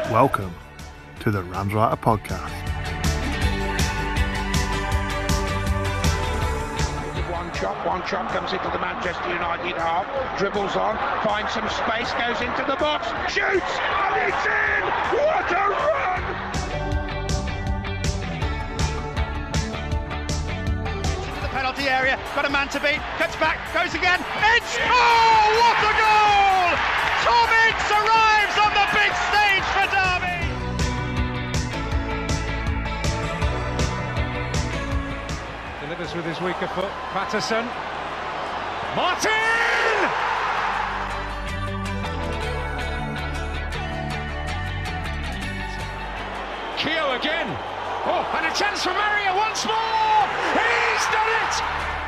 Welcome to the Ramswriter Podcast. One chop comes into the Manchester United half, dribbles on, finds some space, goes into the box, shoots, and it's in! What a run! To the penalty area, got a man to beat, cuts back, goes again, Ince! Oh, what a goal! Tom Ince arrives on the big stage for Derby! Delivers with his weaker foot, Patterson. Martin! Keogh again. Oh, and a chance for Mario once more! He's done it!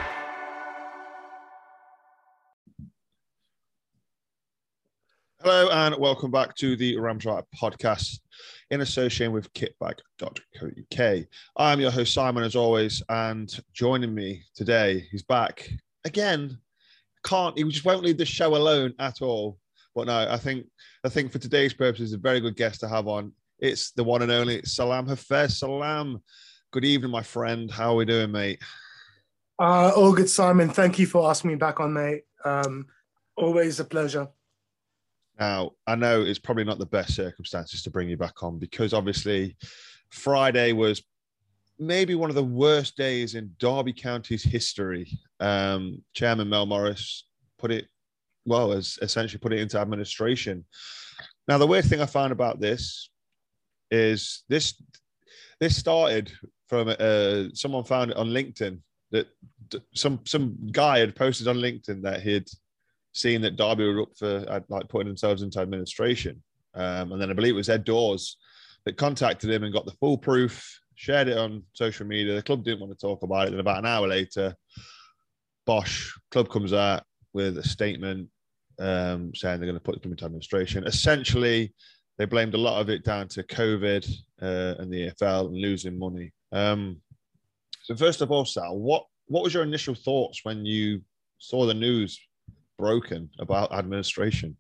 Hello and welcome back to the Ramswriter Podcast in association with kitbag.co.uk. I'm your host Simon as always, and joining me today, he's back again. He just won't leave the show alone at all. But no, I think for today's purposes, a very good guest to have on. It's the one and only Salam Hafez. Salam, good evening, my friend. How are we doing, mate? All good, Simon. Thank you for asking me back on, mate. Always a pleasure. Now, I know it's probably not the best circumstances to bring you back on because obviously Friday was maybe one of the worst days in Derby County's history. Chairman Mel Morris essentially put it into administration. Now, the weird thing I found about this is this started from someone found it on LinkedIn that some guy had posted on LinkedIn that he'd seen that Derby were up for putting themselves into administration. And then I believe it was Ed Dawes that contacted him and got the full proof, shared it on social media. The club didn't want to talk about it. Then about an hour later, Bosch club comes out with a statement saying they're going to put them into administration. Essentially, they blamed a lot of it down to COVID and the EFL and losing money. So first of all, Sal, what was your initial thoughts when you saw the news broken about administration?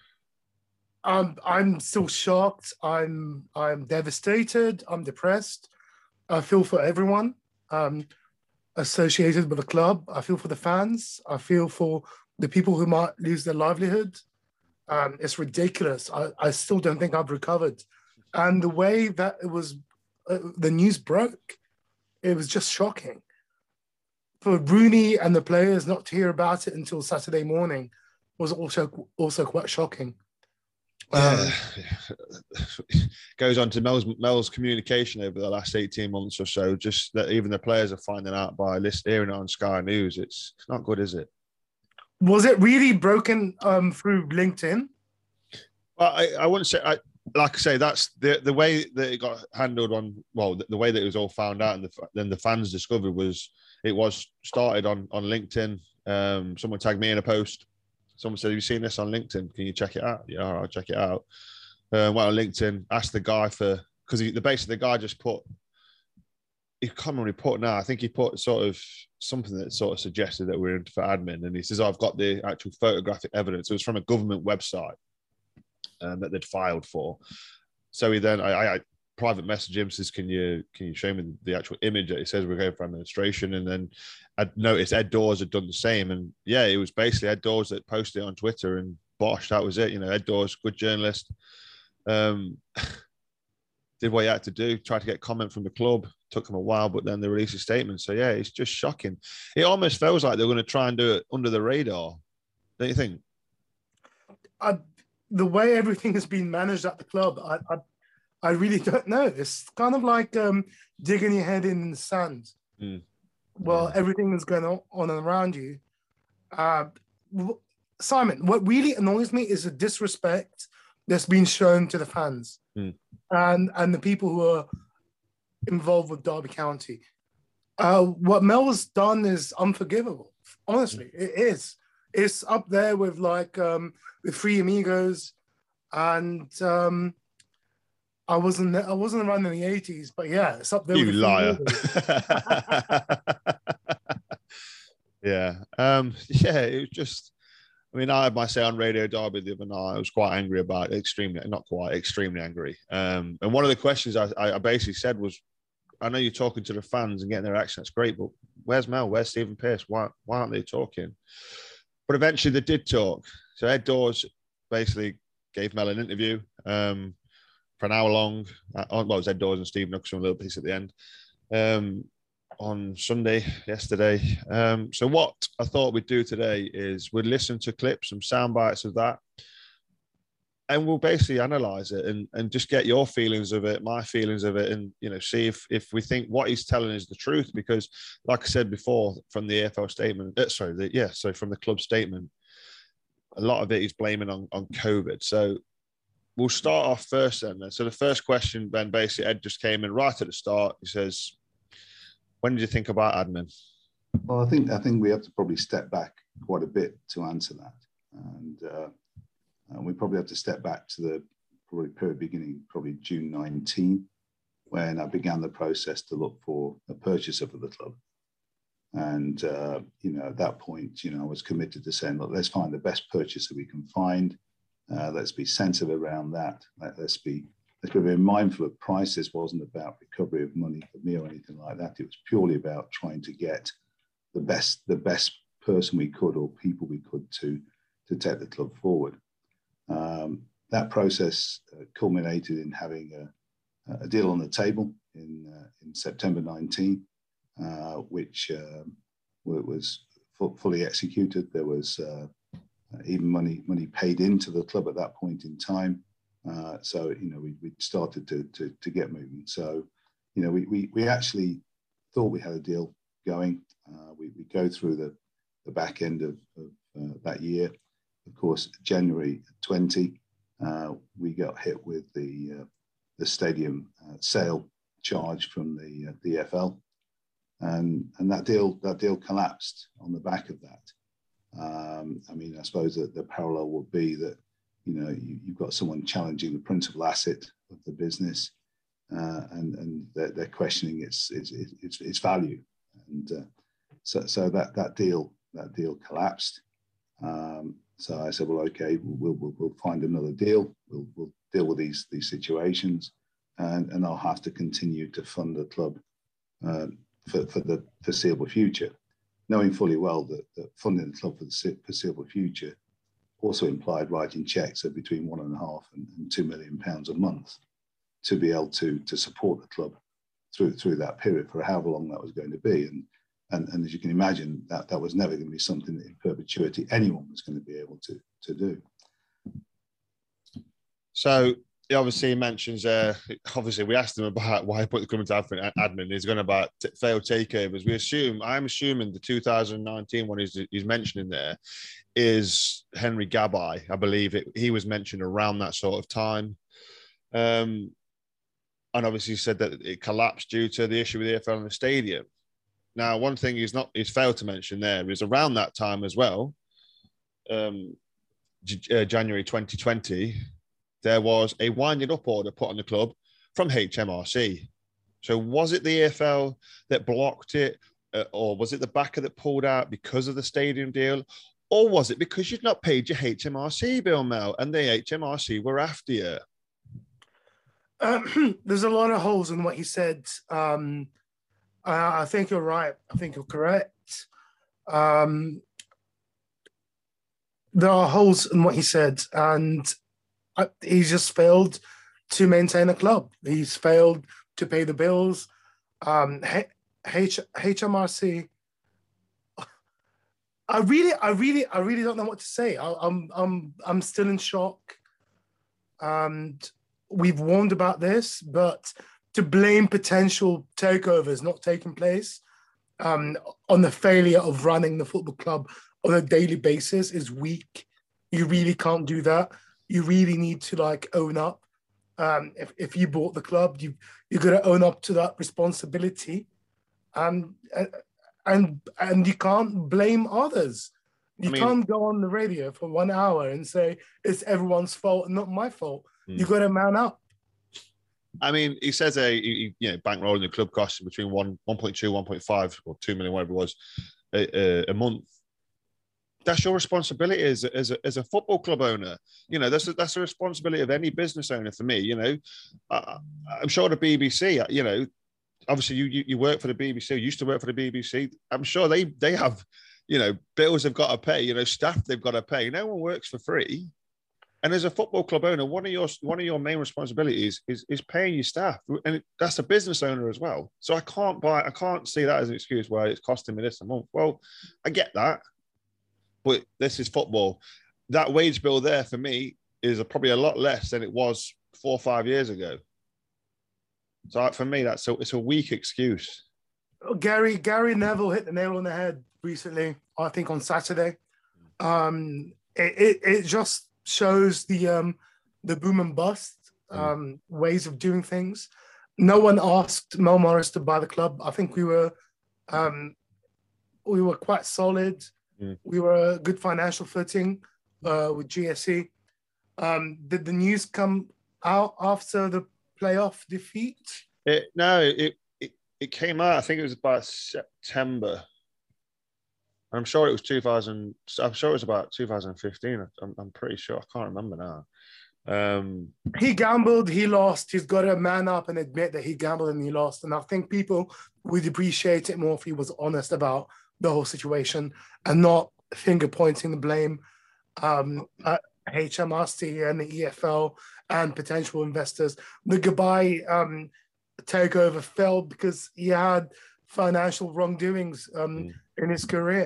I'm still shocked. I'm devastated. I'm depressed. I feel for everyone associated with the club. I feel for the fans. I feel for the people who might lose their livelihood. It's ridiculous. I still don't think I've recovered. And the way that it was, the news broke, it was just shocking. For Rooney and the players not to hear about it until Saturday morning was also quite shocking. Goes on to Mel's communication over the last 18 months or so, just that even the players are finding out by hearing it on Sky News. It's not good, is it? Was it really broken through LinkedIn? Well, I wouldn't say... like I say, that's the way that it got handled the way that it was all found out and then the fans discovered it was started on LinkedIn. Someone tagged me in a post. Someone said, have you seen this on LinkedIn? Can you check it out? Yeah, I'll check it out. Went on LinkedIn, asked the guy because the guy just put, he can't really put now, I think he put sort of something that sort of suggested that we're in for admin. And he says, I've got the actual photographic evidence. It was from a government website that they'd filed for. So he then, I private message him, says, can you show me the actual image that it says we're going for administration? And then I'd noticed Ed Dawes had done the same. And yeah, it was basically Ed Dawes that posted it on Twitter and Bosch, that was it. Ed Dawes, good journalist, did what he had to do, tried to get comment from the club. Took them a while, but then they released a statement. So yeah, it's just shocking. It almost feels like they're going to try and do it under the radar. Don't you think? The way everything has been managed at the club, I really don't know. It's kind of like digging your head in the sand. Well, everything is going on around you. Simon, what really annoys me is the disrespect that's been shown to the fans and the people who are involved with Derby County. What Mel's done is unforgivable. Honestly, it is. It's up there with with Three Amigos, and I wasn't around in the 80s, but yeah, it's up there. You with liar. Yeah. Yeah, it was just, I mean, I had my say on Radio Derby the other night. I was quite angry about it, extremely angry. And one of the questions I basically said was, I know you're talking to the fans and getting their action. That's great, but where's Mel? Where's Stephen Pearce? Why aren't they talking? But eventually they did talk. So Ed Dawes basically gave Mel an interview for an hour long. Well, it was Ed Dawes and Steve Nuxon, a little piece at the end. On Sunday, yesterday. So what I thought we'd do today is we'd listen to clips, some sound bites of that, and we'll basically analyse it and just get your feelings of it, my feelings of it, and see if we think what he's telling is the truth. Because, like I said before, from the AFL statement, from the club statement, a lot of it is blaming on COVID. So we'll start off first then. So the first question, Ben, basically Ed just came in right at the start. He says, when did you think about admin? Well, I think we have to probably step back quite a bit to answer that, and we probably have to step back to the probably period beginning, probably June 19, when I began the process to look for a purchaser for the club. And at that point, I was committed to saying, look, let's find the best purchaser we can find. Let's be sensitive around that. Let's be very mindful of price. This wasn't about recovery of money for me or anything like that. It was purely about trying to get the best person we could or people we could to take the club forward. That process culminated in having a deal on the table in September 19, which was fully executed. There was even money paid into the club at that point in time. So we started to get moving. So we actually thought we had a deal going. We go through the back end of that year. Of course, January 20, we got hit with the stadium sale charge from the EFL, and that deal collapsed on the back of that. I suppose that the parallel would be that you've got someone challenging the principal asset of the business, and they're questioning its value, and so that deal collapsed. So I said, well, okay, we'll find another deal. We'll deal with these situations, and I'll have to continue to fund the club for the foreseeable future, knowing fully well that funding the club for the foreseeable future also implied writing checks of between £1.5 and £2 million a month to be able to support the club through that period for however long that was going to be. And as you can imagine, that was never going to be something that in perpetuity anyone was going to be able to do. So he obviously mentions, obviously we asked him about why he put the club into admin. He's going about failed takeovers. I'm assuming the 2019 one he's mentioning there is Henry Gabbai. I believe he was mentioned around that sort of time. And obviously he said that it collapsed due to the issue with the EFL in the stadium. Now, one thing he's failed to mention there is around that time as well, January 2020, there was a winding up order put on the club from HMRC. So was it the EFL that blocked it, or was it the backer that pulled out because of the stadium deal? Or was it because you'd not paid your HMRC bill, Mel, and the HMRC were after you? There's a lot of holes in what he said. I think you're right. I think you're correct. There are holes in what he said, and he's just failed to maintain a club. He's failed to pay the bills. HMRC. I really don't know what to say. I'm still in shock. And we've warned about this, but to blame potential takeovers not taking place on the failure of running the football club on a daily basis is weak. You really can't do that. You really need to own up. If you bought the club, you got to own up to that responsibility, and you can't blame others. You can't go on the radio for 1 hour and say it's everyone's fault and not my fault. You got to man up. I mean, he says bankrolling the club costs between 1.2, 1.5 or 2 million, whatever it was, a month. that's your responsibility as a football club owner. You know, that's a responsibility of any business owner for me. You know, I'm sure the BBC, you know, obviously you work for the BBC, used to work for the BBC. I'm sure they have, you know, bills they've got to pay, you know, staff they've got to pay. No one works for free. And as a football club owner, one of your main responsibilities is paying your staff, and that's a business owner as well. So I can't see that as an excuse why it's costing me this a month. Well, I get that, but this is football. That wage bill there for me is probably a lot less than it was 4 or 5 years ago. So for me, it's a weak excuse. Gary Neville hit the nail on the head recently, I think on Saturday. It just shows the boom and bust ways of doing things. No one asked Mel Morris to buy the club. I think we were quite solid. We were a good financial footing with GSE. Did the news come out after the playoff defeat? It came out. I think it was about September. I'm sure it was 2000. I'm sure it was about 2015. I'm pretty sure. I can't remember now. He gambled. He lost. He's got to man up and admit that he gambled and he lost. And I think people would appreciate it more if he was honest about the whole situation and not finger pointing the blame at HMRC and the EFL and potential investors. The Dubai takeover failed because he had financial wrongdoings in his career.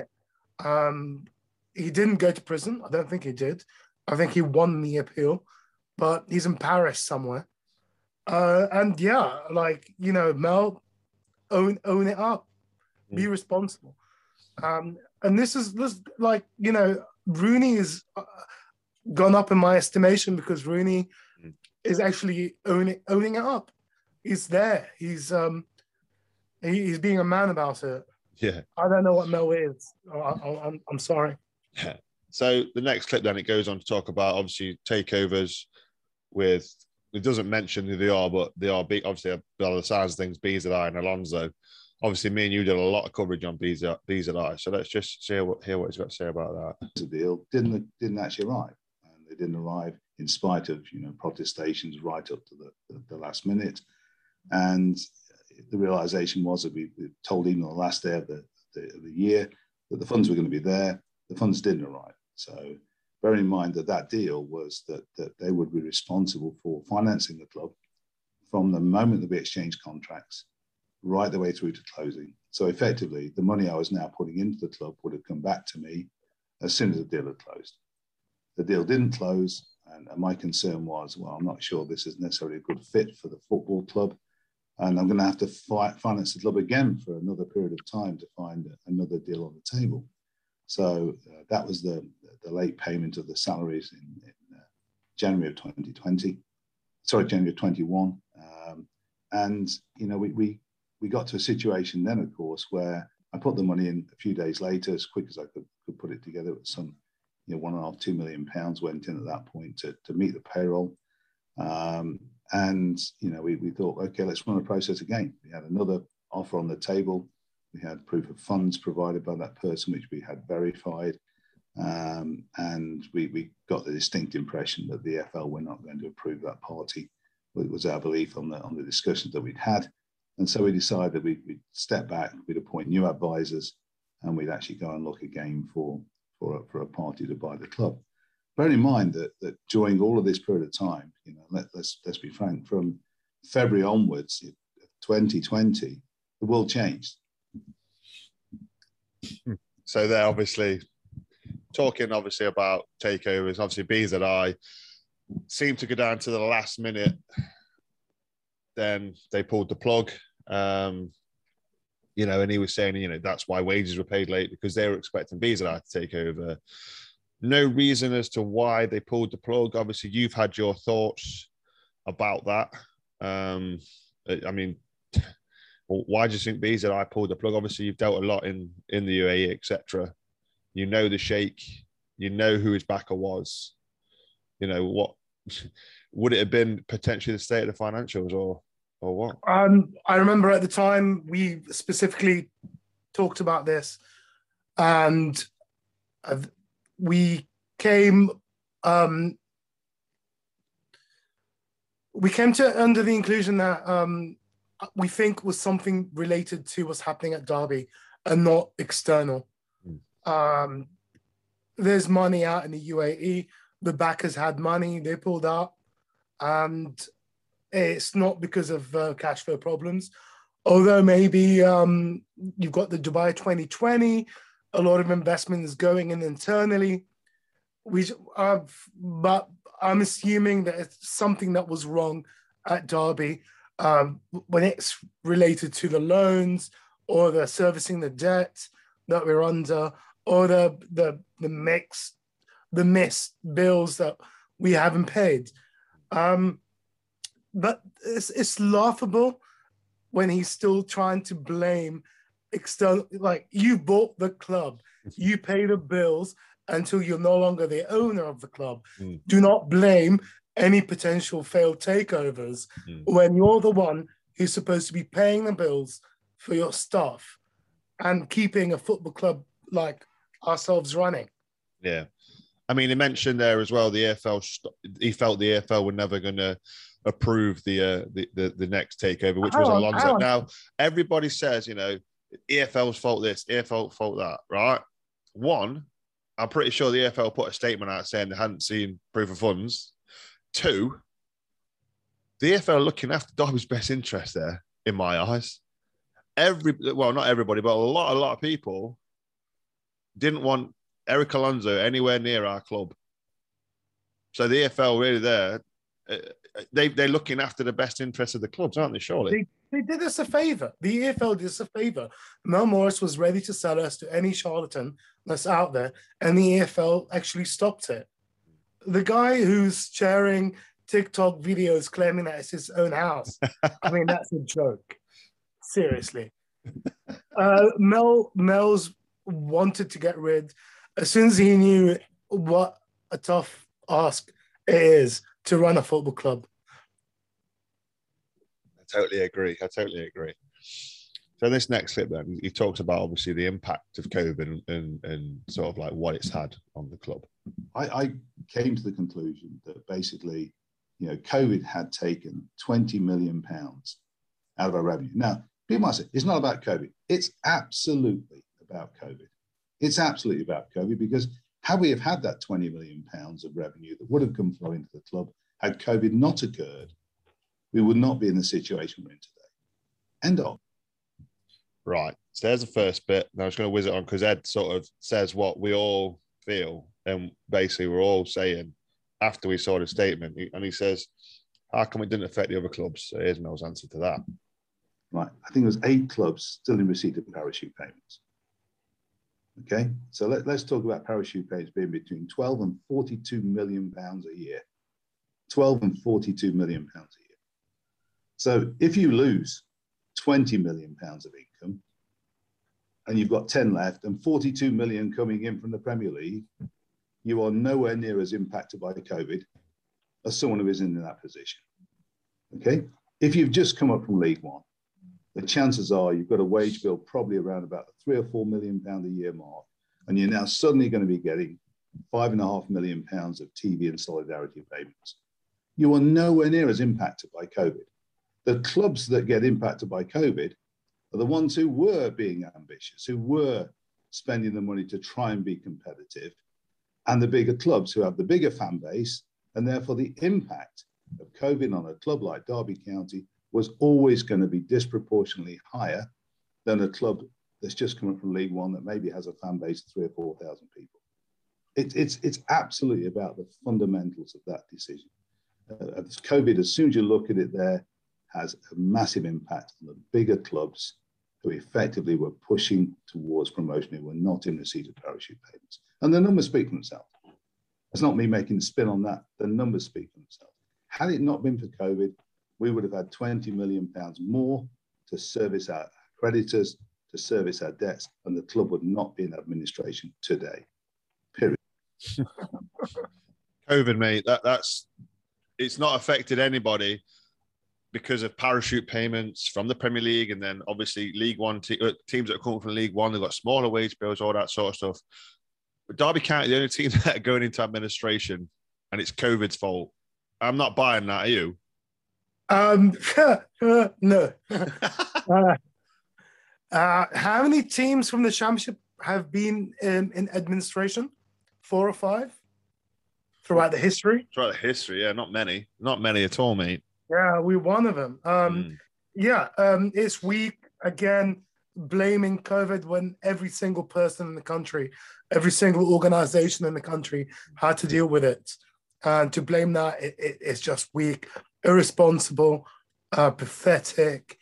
He didn't go to prison. I don't think he did. I think he won the appeal, but he's in Paris somewhere. And yeah, like, you know, Mel, own it up, be responsible. And this like, you know, Rooney is gone up in my estimation because Rooney is actually owning it up. He's there. He's being a man about it. Yeah. I don't know what Mel is. I'm sorry. Yeah. So the next clip, then it goes on to talk about obviously takeovers with. It doesn't mention who they are, but they are big. Obviously, by the size of things, Beasley and Alonso. Obviously, me and you did a lot of coverage on Beasley. So let's just hear what he's got to say about that. The deal didn't actually arrive, and they didn't arrive in spite of, you know, protestations right up to the last minute. And the realization was that we told even on the last day of the year that the funds were going to be there. The funds didn't arrive. So bear in mind that deal was that they would be responsible for financing the club from the moment that we exchanged contracts right the way through to closing. So effectively, the money I was now putting into the club would have come back to me as soon as the deal had closed. The deal didn't close, and my concern was, well, I'm not sure this is necessarily a good fit for the football club. And I'm going to have to finance the club again for another period of time to find another deal on the table. So that was the late payment of the salaries in January of 2020. Sorry, January of 21. And, you know, we got to a situation then, of course, where I put the money in a few days later, as quick as I could put it together. With some, you know, £1.5–2 million went in at that point to meet the payroll. And, you know, we thought, okay, let's run a process again. We had another offer on the table. We had proof of funds provided by that person, which we had verified. And we got the distinct impression that the EFL were not going to approve that party. It was our belief on the discussions that we'd had. And so we decided that we'd step back, we'd appoint new advisors, and we'd actually go and look again for a party to buy the club. Bear in mind that during all of this period of time, you know, let's be frank, from February onwards, 2020, the world changed. So they're obviously talking about takeovers. Obviously, BZI seemed to go down to the last minute. Then they pulled the plug. You know, and he was saying, you know, that's why wages were paid late, because they were expecting BZI to take over. No reason as to why they pulled the plug. Obviously, you've had your thoughts about that. I mean, why do you think BZI pulled the plug? Obviously, you've dealt a lot in the UAE, etc. You know the sheikh. You know who his backer was. You know, what would it have been potentially the state of the financials or what? I remember at the time we specifically talked about this, and we came to under the inclusion that we think was something related to what's happening at Derby and not external. There's money out in the UAE. The backers had money, they pulled out, and it's not because of cash flow problems. Although maybe you've got the Dubai 2020, a lot of investment is going in internally. But I'm assuming that it's something that was wrong at Derby when it's related to the loans or the servicing the debt that we're under, or the missed bills that we haven't paid. But it's laughable when he's still trying to blame external, like, you bought the club, you pay the bills until you're no longer the owner of the club. Do not blame any potential failed takeovers when you're the one who's supposed to be paying the bills for your staff and keeping a football club like ourselves running. Yeah. I mean, he mentioned there as well, the EFL, he felt the EFL were never going to approve the next takeover, which was Alonso. Now, everybody says, you know, EFL's fault this, EFL fault that, right? One, I'm pretty sure the EFL put a statement out saying they hadn't seen proof of funds. Two, the EFL are looking after Derby's best interest there, in my eyes. Well, not everybody, but a lot of people didn't want Eric Alonso anywhere near our club. So the EFL really there, they're looking after the best interests of the clubs, aren't they, surely? They did us a favour. The EFL did us a favour. Mel Morris was ready to sell us to any charlatan that's out there, and the EFL actually stopped it. The guy who's sharing TikTok videos claiming that it's his own house, I mean, that's a joke. Seriously. Mel's wanted to get rid, as soon as he knew what a tough ask it is to run a football club. I totally agree. So this next clip then, he talks about obviously the impact of COVID and sort of like what it's had on the club. I came to the conclusion that basically, you know, COVID had taken £20 million out of our revenue. Now, people might say, it's not about COVID. It's absolutely about COVID. It's absolutely about COVID, because had we have had that £20 million of revenue that would have come flowing into the club, had COVID not occurred, we would not be in the situation we're in today. End of. Right. So there's the first bit. Now I was going to whiz it on because Ed sort of says what we all feel. And basically we're all saying after we saw the statement, and he says, how come it didn't affect the other clubs? So here's Mel's answer to that. Right. I think there's 8 clubs still in receipt of parachute payments. Okay. So let's talk about parachute payments being between 12 and 42 million pounds a year. 12 and 42 million pounds a year. So if you lose 20 million pounds of income and you've got 10 left and 42 million coming in from the Premier League, you are nowhere near as impacted by COVID as someone who is in that position. Okay. If you've just come up from League One, the chances are you've got a wage bill probably around about the £3 or £4 million a year mark, and you're now suddenly going to be getting £5.5 million of TV and solidarity payments. You are nowhere near as impacted by COVID. The clubs that get impacted by COVID are the ones who were being ambitious, who were spending the money to try and be competitive, and the bigger clubs who have the bigger fan base, and therefore the impact of COVID on a club like Derby County was always going to be disproportionately higher than a club that's just coming from League One that maybe has a fan base of 3,000 or 4,000 people. It's absolutely about the fundamentals of that decision. COVID, as soon as you look at it there, has a massive impact on the bigger clubs who effectively were pushing towards promotion, who were not in receipt of parachute payments. And the numbers speak for themselves. It's not me making a spin on that. The numbers speak for themselves. Had it not been for COVID, we would have had £20 million more to service our creditors, to service our debts, and the club would not be in administration today. Period. COVID, mate, it's not affected anybody because of parachute payments from the Premier League, and then obviously League One teams that are coming from League One, they've got smaller wage bills, all that sort of stuff. Derby County, the only team that are going into administration, and it's COVID's fault. I'm not buying that. Are you? No. How many teams from the championship have been in administration? 4 or 5 throughout the history. Throughout the history, yeah, not many at all, mate. Yeah, we're one of them. It's weak again, blaming COVID when every single person in the country, every single organization in the country had to deal with it. And to blame that, it's just weak, irresponsible, pathetic.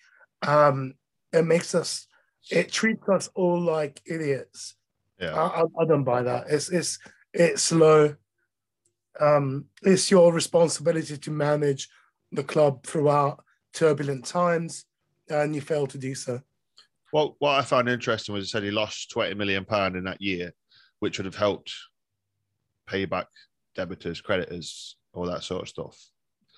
It treats us all like idiots. Yeah, I don't buy that. It's slow. It's your responsibility to manage the club throughout turbulent times, and you fail to do so. Well, what I found interesting was he said he lost £20 million in that year, which would have helped pay back debitors, creditors, all that sort of stuff.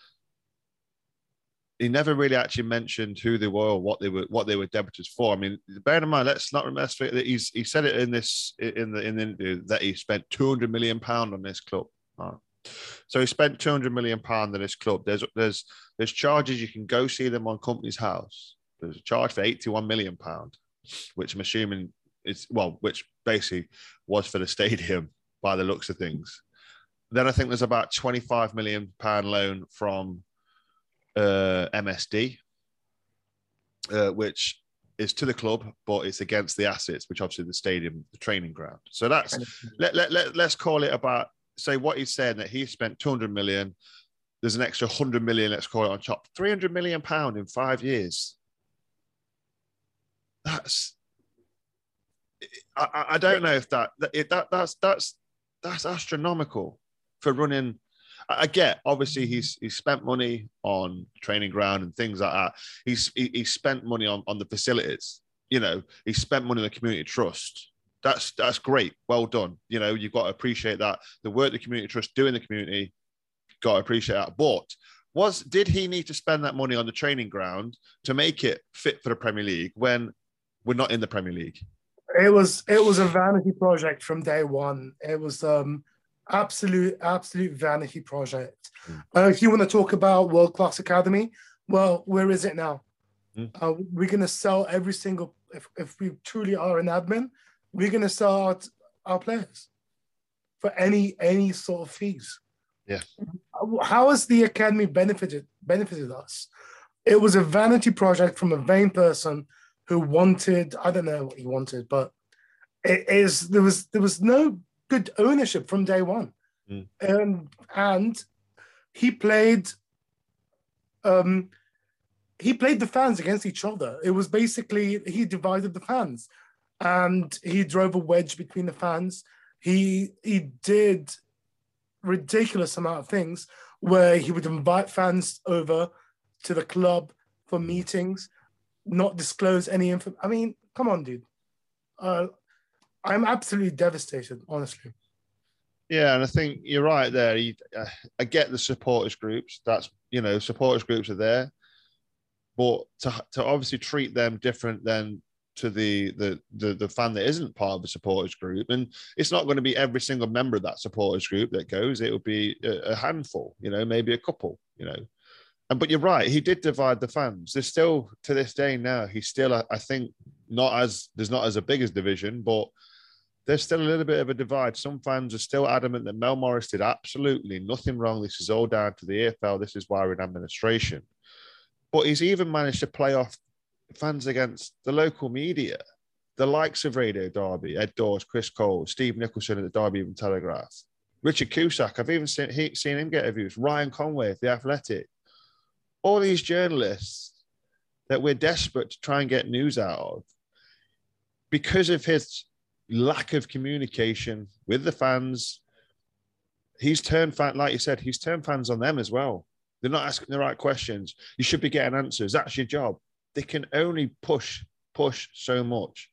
He never really actually mentioned who they were or what they were debitors for. I mean, bear in mind, let's not remember that he said it in the interview that he spent £200 million on this club. Oh. So he spent £200 million on this club. There's charges. You can go see them on Company's House. There's a charge for £81 million, which I'm assuming which basically was for the stadium by the looks of things. Then I think there's about £25 million loan from MSD, which is to the club, but it's against the assets, which obviously the stadium, the training ground. So that's let's call it about, say what he's saying, that he spent 200 million. There's an extra 100 million, let's call it on top, 300 million pound in 5 years. That's, I don't know if that's astronomical for running. I get, obviously, he's spent money on training ground and things like that. He's spent money on the facilities. You know, he spent money on the community trust. That's great. Well done. You know, you've got to appreciate that. The work the community trust do in the community, got to appreciate that. But did he need to spend that money on the training ground to make it fit for the Premier League when we're not in the Premier League? It was a vanity project from day one. It was absolute vanity project. If you want to talk about World Class Academy, well, where is it now? We're going to sell every single, if we truly are an admin, we're going to sell our players for any sort of fees. Yeah. How has the academy benefited us? It was a vanity project from a vain person who wanted, I don't know what he wanted, but there was no good ownership from day one. And he played the fans against each other. It was basically, he divided the fans and he drove a wedge between the fans. He did ridiculous amount of things where he would invite fans over to the club for meetings, not disclose any info. I mean, come on, dude. I'm absolutely devastated, honestly. Yeah, and I think you're right there. I get the supporters groups. That's, you know, supporters groups are there, but to obviously treat them different than to the fan that isn't part of the supporters group, and it's not going to be every single member of that supporters group that goes. It will be a handful, you know, maybe a couple, you know. But you're right. He did divide the fans. There's still, to this day now, he's still, I think, there's not as a big as division, but there's still a little bit of a divide. Some fans are still adamant that Mel Morris did absolutely nothing wrong. This is all down to the EFL. This is why we're in administration. But he's even managed to play off fans against the local media, the likes of Radio Derby, Ed Dawes, Chris Cole, Steve Nicholson at the Derby Evening Telegraph, Richard Cusack. I've even seen him get reviews. Ryan Conway of The Athletic. All these journalists that we're desperate to try and get news out of, because of his lack of communication with the fans, he's turned like you said, he's turned fans on them as well. They're not asking the right questions. You should be getting answers. That's your job. They can only push so much.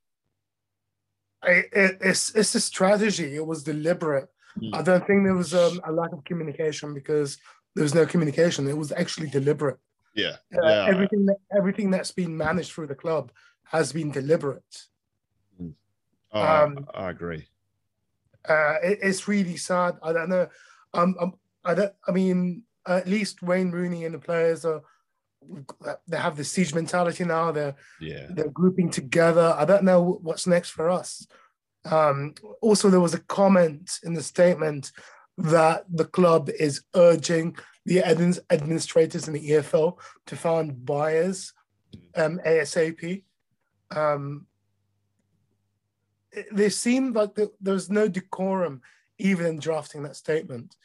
It's a strategy. It was deliberate. I don't think there was a lack of communication because there was no communication. It was actually deliberate. Yeah. Everything that's been managed through the club has been deliberate. I agree. It's really sad. I don't know. I mean, at least Wayne Rooney and the players they have the siege mentality now. They're grouping together. I don't know what's next for us. Also, there was a comment in the statement that the club is urging the administrators in the EFL to find buyers ASAP. There seemed like there was no decorum even in drafting that statement.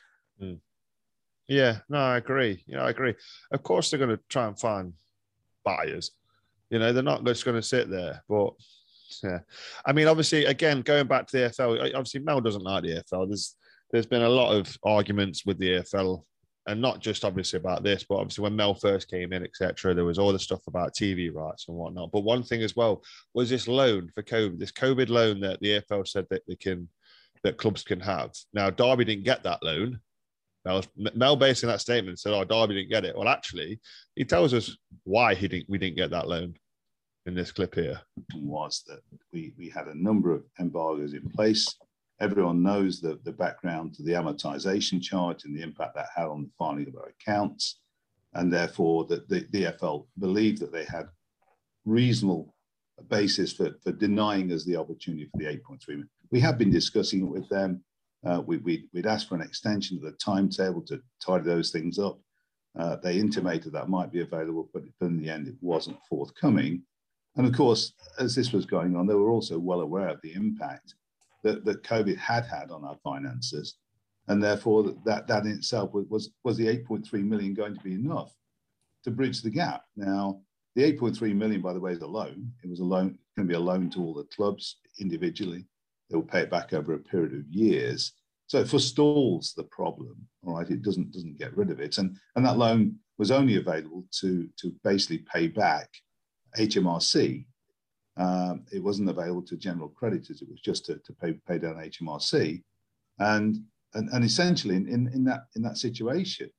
Yeah, no, I agree. I agree. Of course, they're going to try and find buyers. They're not just going to sit there. But yeah, I mean, obviously, again, going back to the EFL, obviously Mel doesn't like the EFL. There's been a lot of arguments with the EFL, and not just obviously about this, but obviously when Mel first came in, etc., there was all the stuff about TV rights and whatnot. But one thing as well was this loan for COVID, this COVID loan that the EFL said that clubs can have. Now, Derby didn't get that loan. Mel based in that statement said, Derby didn't get it. Well, actually, he tells us why we didn't get that loan in this clip here. Was that we had a number of embargoes in place. Everyone knows the background to the amortization charge and the impact that had on the filing of our accounts. And therefore, the EFL believed that they had reasonable basis for denying us the opportunity for the 8.3 million. We have been discussing it with them. We'd asked for an extension of the timetable to tidy those things up. They intimated that might be available, but in the end, it wasn't forthcoming. And of course, as this was going on, they were also well aware of the impact that COVID had on our finances. And therefore, that in itself was the 8.3 million going to be enough to bridge the gap? Now, the 8.3 million, by the way, is a loan. It was going to be a loan to all the clubs individually. They will pay it back over a period of years. So it forestalls the problem, all right? It doesn't get rid of it. And that loan was only available to basically pay back HMRC. It wasn't available to general creditors. It was just to pay down HMRC. And essentially in that situation,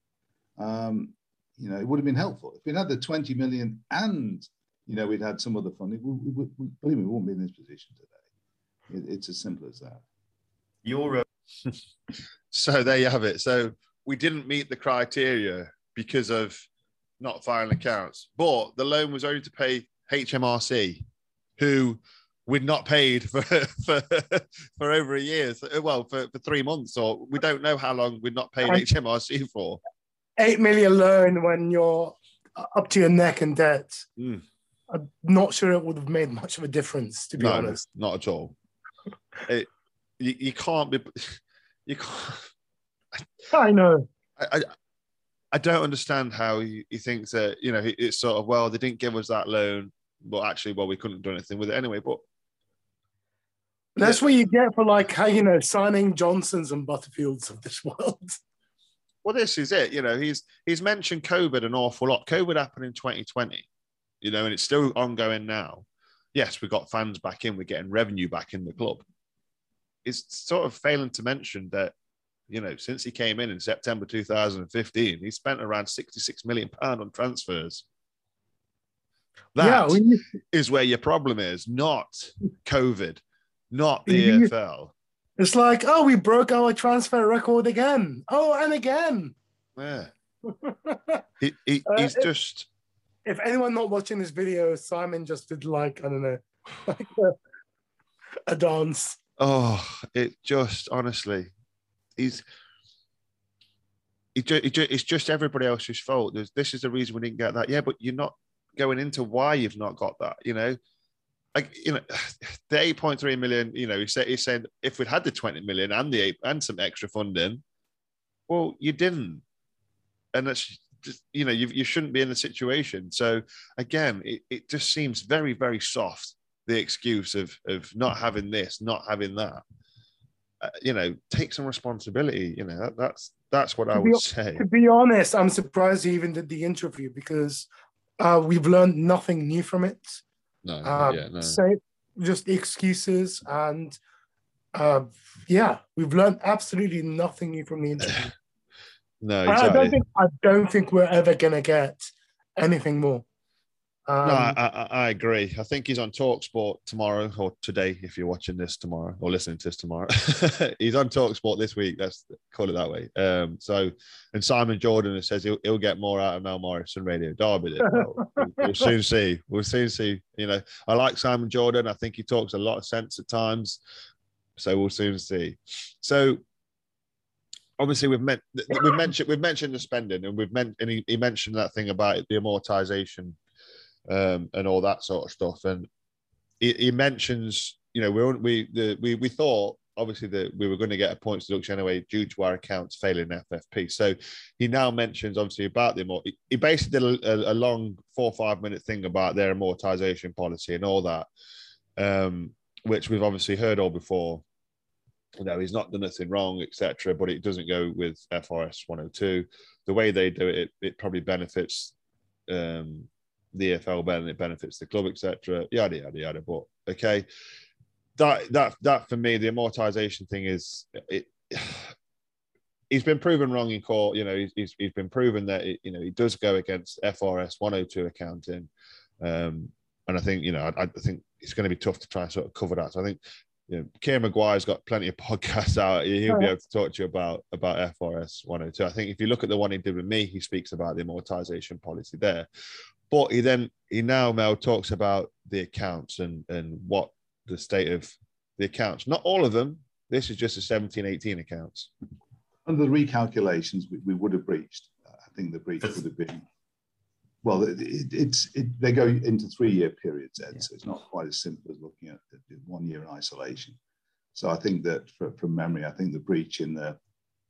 it would have been helpful. If we'd had the 20 million and, we'd had some other funding, believe me, we wouldn't be in this position today. It's as simple as that. So there you have it. So we didn't meet the criteria because of not filing accounts, but the loan was only to pay HMRC, who we'd not paid for over a year. Well, for 3 months, or we don't know how long we'd not paid HMRC for. 8 million loan when you're up to your neck in debt. I'm not sure it would have made much of a difference, to be honest. Not at all. You can't be. You can't. I know. I don't understand how he thinks that it's sort of they didn't give us that loan, but actually we couldn't do anything with it anyway. But that's what you get for signing Johnsons and Butterfields of this world. Well, this is it. He's mentioned COVID an awful lot. COVID happened in 2020, and it's still ongoing now. Yes, we got fans back in. We're getting revenue back in the club. It's sort of failing to mention that, since he came in September 2015, he spent around £66 million on transfers. That is where your problem is, not COVID, not the EFL. It's like, we broke our transfer record again. Oh, and again. Yeah. He's just... If anyone not watching this video, Simon just did I don't know, a dance. Oh, it just, honestly, it's just everybody else's fault. This is the reason we didn't get that. Yeah, but you're not going into why you've not got that, the 8.3 million, he's saying if we'd had the 20 million and some extra funding, well, you didn't. And that's just, you shouldn't be in the situation. So again, it just seems very, very soft, the excuse of not having this, not having that. Take some responsibility. That's what I would say. To be honest, I'm surprised he even did the interview because we've learned nothing new from it. No. So just excuses and we've learned absolutely nothing new from the interview. No, exactly. I don't think we're ever gonna get anything more. No, I agree. I think he's on TalkSport tomorrow or today, if you're watching this tomorrow or listening to this tomorrow. He's on TalkSport this week. Let's call it that way. And Simon Jordan says he'll get more out of Mel Morris and Radio Derby. We'll soon see. We'll soon see. You know, I like Simon Jordan. I think he talks a lot of sense at times. So we'll soon see. So obviously we've mentioned the spending, and he mentioned that thing about the amortization. And all that sort of stuff, and he mentions, you know, we thought obviously that we were going to get a points deduction anyway due to our accounts failing FFP. So he now mentions obviously about he basically did a long 4 or 5 minute thing about their amortization policy and all that, which we've obviously heard all before. You know, he's not done nothing wrong, etc. But it doesn't go with FRS 102. The way they do it, it probably benefits the EFL better than it benefits the club, etc. Yada yada yada. But okay, that for me, the amortization thing is it. He's been proven wrong in court. You know, he's been proven that he does go against FRS 102 accounting, and I think I think it's going to be tough to try and sort of cover that. So I think Kieran Maguire's got plenty of podcasts out. He'll be able to talk to you about FRS 102. I think if you look at the one he did with me, he speaks about the amortization policy there. But he now, Mel, talks about the accounts and what the state of the accounts. Not all of them. This is just the 17-18 accounts. Under the recalculations, we would have breached. I think the breach would have been, well, they go into 3-year periods, Ed, yeah. So it's not quite as simple as looking at 1 year in isolation. So I think that from memory, I think the breach in the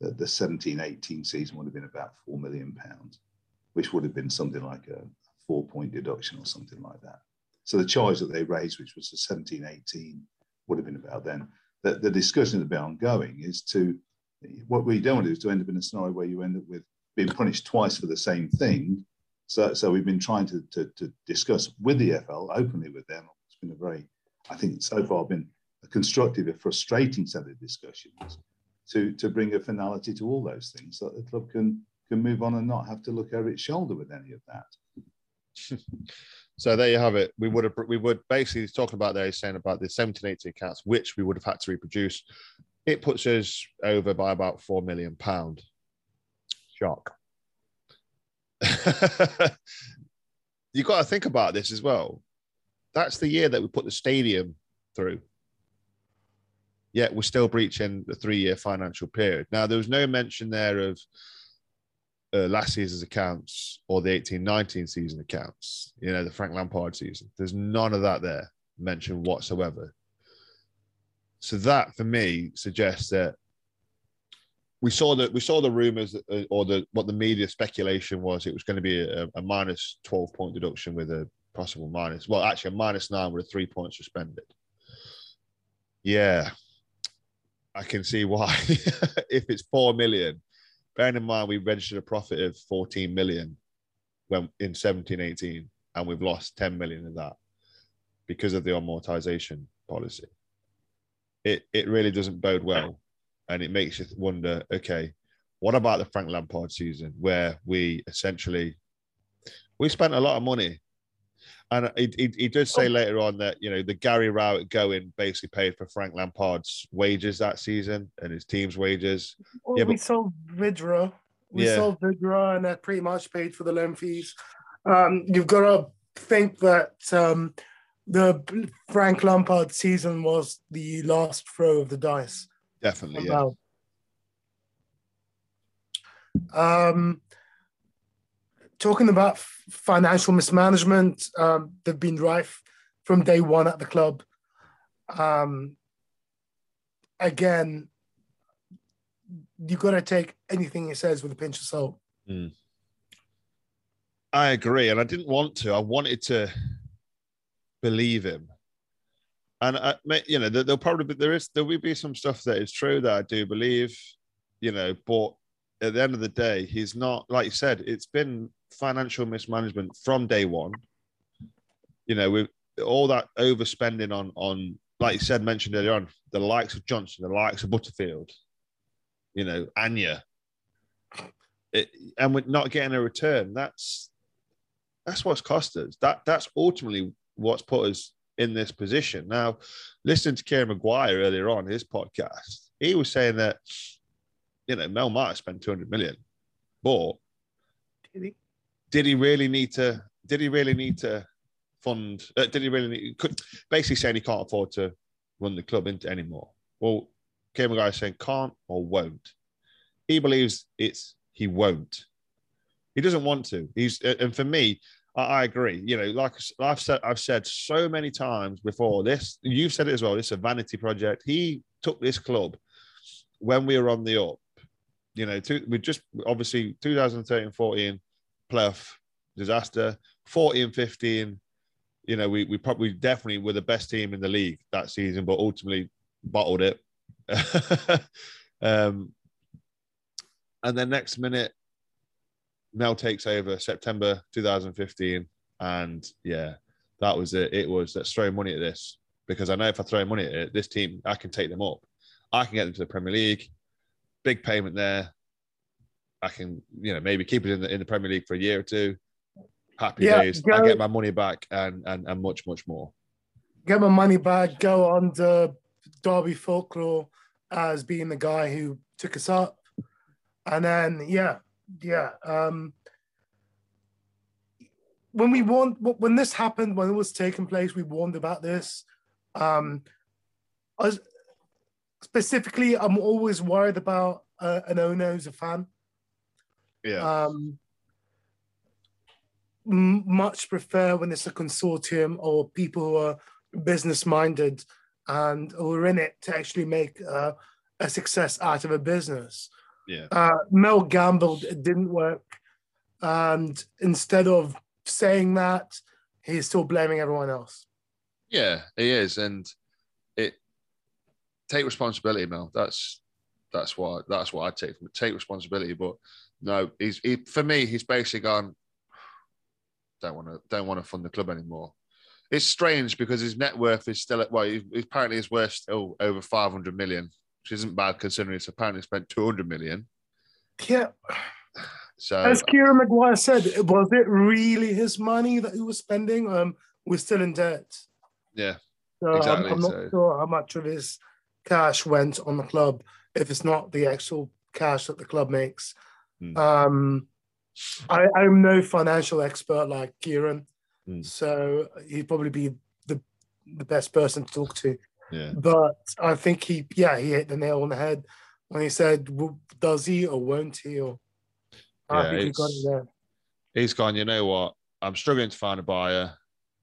17-18 season would have been about £4 million, which would have been something like a 4-point deduction or something like that. So the charge that they raised, which was the 17-18, would have been about then. The discussion that's been ongoing is what we don't want to do is to end up in a scenario where you end up with being punished twice for the same thing. So we've been trying to discuss with the EFL, openly with them. It's been I think so far been a constructive, a frustrating set of discussions to bring a finality to all those things so that the club can move on and not have to look over its shoulder with any of that. So there you have it. We would basically talking about there, he's saying about the 17-18 accounts, which we would have had to reproduce. It puts us over by about £4 million. Shock. You got to think about this as well. That's the year that we put the stadium through. Yet we're still breaching the 3-year financial period. Now, there was no mention there of last season's accounts or the 18-19 season accounts, the Frank Lampard season. There's none of that there mentioned whatsoever. So that, for me, suggests that we saw the rumours or what the media speculation was. It was going to be a minus 12-point deduction with a possible minus. Well, actually, a -9 with a 3-point suspended. Yeah, I can see why. If it's 4 million, bearing in mind we registered a profit of 14 million when in 17-18, and we've lost 10 million of that because of the amortization policy. It really doesn't bode well. And it makes you wonder, okay, what about the Frank Lampard season where we spent a lot of money? And he did say later on that, the Gary Rowett going basically paid for Frank Lampard's wages that season and his team's wages. Well, yeah, we sold Vidra. Sold Vidra, and that pretty much paid for the loan fees. You've got to think that the Frank Lampard season was the last throw of the dice. Definitely, yeah. Talking about financial mismanagement, they've been rife from day one at the club. Again, you've got to take anything he says with a pinch of salt. I agree, and I didn't want to. I wanted to believe him. And there'll probably there will be some stuff that is true that I do believe, but at the end of the day, he's not, like you said, it's been financial mismanagement from day one. With all that overspending on like you said, mentioned earlier on, the likes of Johnson, the likes of Butterfield, Anya, and we're not getting a return. That's what's cost us. That's ultimately what's put us in this position. Now, listening to Kieran Maguire earlier on his podcast, he was saying that, Mel might have spent 200 million, but did he really need to fund? Basically saying he can't afford to run the club into anymore. Well, Kieran Maguire is saying can't or won't. He believes he won't. He doesn't want to. And for me, I agree. Like I've said so many times before, this, you've said it as well, this is a vanity project. He took this club when we were on the up. We just obviously 2013-14 playoff disaster, 14-15. We probably definitely were the best team in the league that season, but ultimately bottled it. And then next minute, Mel takes over September 2015, and that was it. Let's throw money at this, because I know if I throw money at it, this team, I can take them up. I can get them to the Premier League. Big payment there. I can, maybe keep it in the Premier League for a year or two. Happy days. I get my money back and much, much more. Get my money back. Go on to Derby folklore as being the guy who took us up, and then when this happened, when it was taking place, we warned about this. Specifically, I'm always worried about an owner who's a fan. Yeah. Much prefer when it's a consortium or people who are business-minded and who are in it to actually make a success out of a business. Yeah. Mel gambled, it didn't work. And instead of saying that, he's still blaming everyone else. Yeah, he is. And take responsibility, Mel. That's what I take from it. Take responsibility. But no, for me, he's basically gone, don't want to fund the club anymore. It's strange because his net worth is still apparently his worth still over 500 million, which isn't bad considering it's apparently spent 200 million. Yeah. So, as Kieran Maguire said, was it really his money that he was spending? We're still in debt. Yeah, so exactly. I'm not sure how much of his cash went on the club if it's not the actual cash that the club makes. I'm no financial expert like Kieran, so he'd probably be the best person to talk to. Yeah. But I think he hit the nail on the head when he said, does he or won't he? Or I think he got it there. He's gone, you know what? I'm struggling to find a buyer.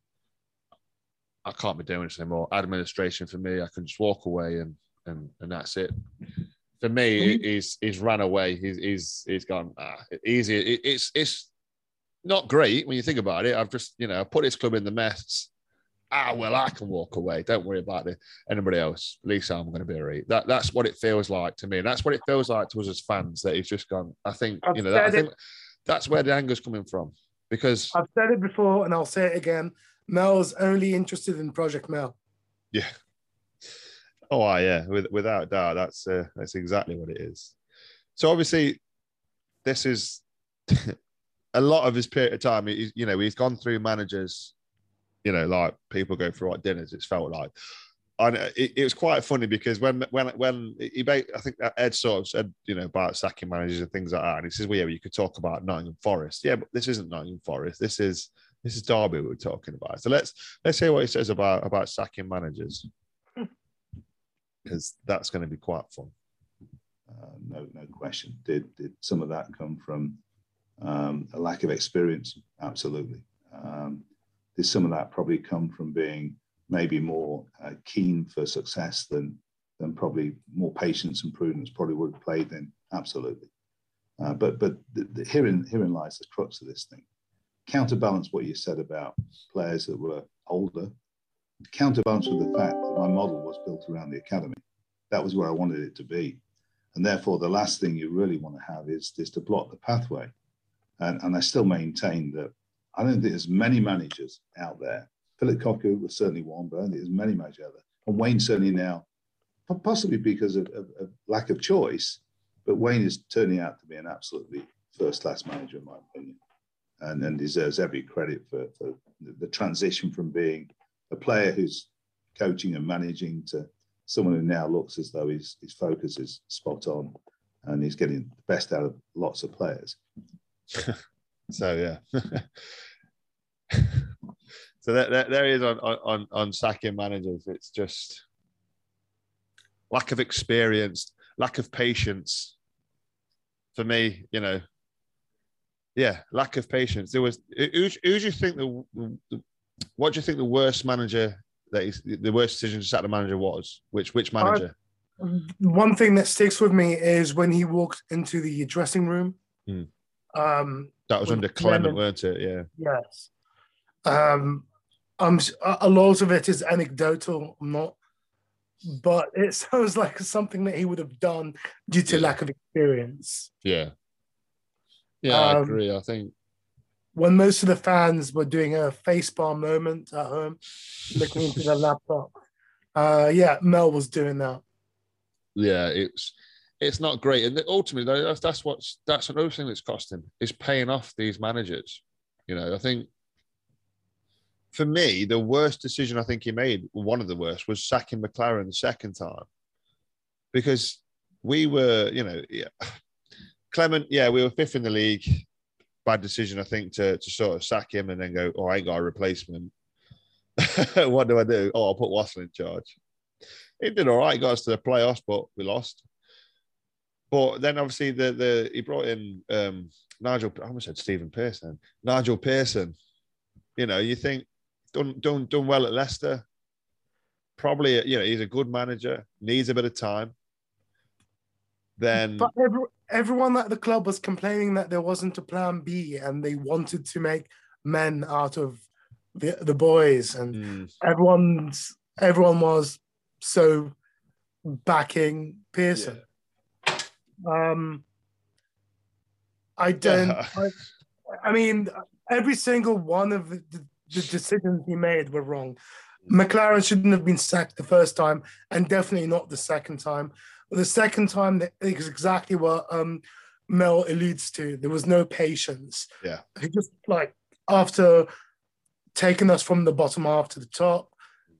I can't be doing this anymore. Administration for me, I can just walk away and that's it. For me, he's ran away. He's gone easy. It's not great when you think about it. I've just put this club in the mess. I can walk away. Don't worry about anybody else. At least I'm going to be all right. That's what it feels like to me, and that's what it feels like to us as fans. That he's just gone. I think I think that's where the anger's coming from, because I've said it before and I'll say it again. Mel's only interested in Project Mel. Yeah. Oh, yeah. Without doubt, that's exactly what it is. So obviously, this is a lot of his period of time. He's gone through managers. Like people go through dinners. It's felt like, and it was quite funny because when he, I think Ed sort of said, about sacking managers and things like that, and he says, well, yeah, you could talk about Nottingham Forest. Yeah, but this isn't Nottingham Forest. This is Derby we're talking about. So let's hear what he says about sacking managers, because that's going to be quite fun. No question. Did some of that come from a lack of experience? Absolutely. Did some of that probably come from being maybe more keen for success than probably more patience and prudence probably would have played in? Absolutely. But herein lies the crux of this thing. Counterbalance what you said about players that were older. Counterbalance with the fact that my model was built around the academy. That was where I wanted it to be. And therefore, the last thing you really want to have is to block the pathway. And I still maintain that I don't think there's many managers out there. Philip Cocu was certainly one, but I don't think there's many managers out there. And Wayne certainly now, possibly because of lack of choice, but Wayne is turning out to be an absolutely first-class manager, in my opinion. and deserves every credit for the transition from being a player who's coaching and managing to someone who now looks as though his focus is spot on and he's getting the best out of lots of players. So, yeah. So there he is on sacking managers. It's just lack of experience, lack of patience. For me, you know, yeah, lack of patience. There was who do you think what do you think the worst manager the worst decision to sack the manager was? Which manager? One thing that sticks with me is when he walked into the dressing room. That was under Clement, weren't it? Yeah. Yes. A lot of it is anecdotal. I'm not, but it sounds like something that he would have done due to lack of experience. Yeah. Yeah, I agree. I think when most of the fans were doing a facepalm moment at home, looking into their laptop, Mel was doing that. Yeah, it's not great, and ultimately that's another thing that's costing is paying off these managers. You know, I think for me the worst decision I think he made, one of the worst, was sacking McLaren the second time, because we were, you know, Clement, we were fifth in the league. Bad decision, I think, to sort of sack him and then go, oh, I ain't got a replacement. What do I do? Oh, I'll put Wassel in charge. He did all right. He got us to the playoffs, but we lost. But then obviously he brought in Nigel. I almost said Stephen Pearson. Nigel Pearson. You know, you think done well at Leicester. Probably, you know, he's a good manager. Needs a bit of time. Then, but everyone at the club was complaining that there wasn't a plan B, and they wanted to make men out of the boys, and everyone was so backing Pearson. Yeah. I mean, every single one of the decisions he made were wrong. McLaren shouldn't have been sacked the first time, and definitely not the second time. The second time is exactly what Mel alludes to. There was no patience. Yeah. He just, like, after taking us from the bottom half to the top,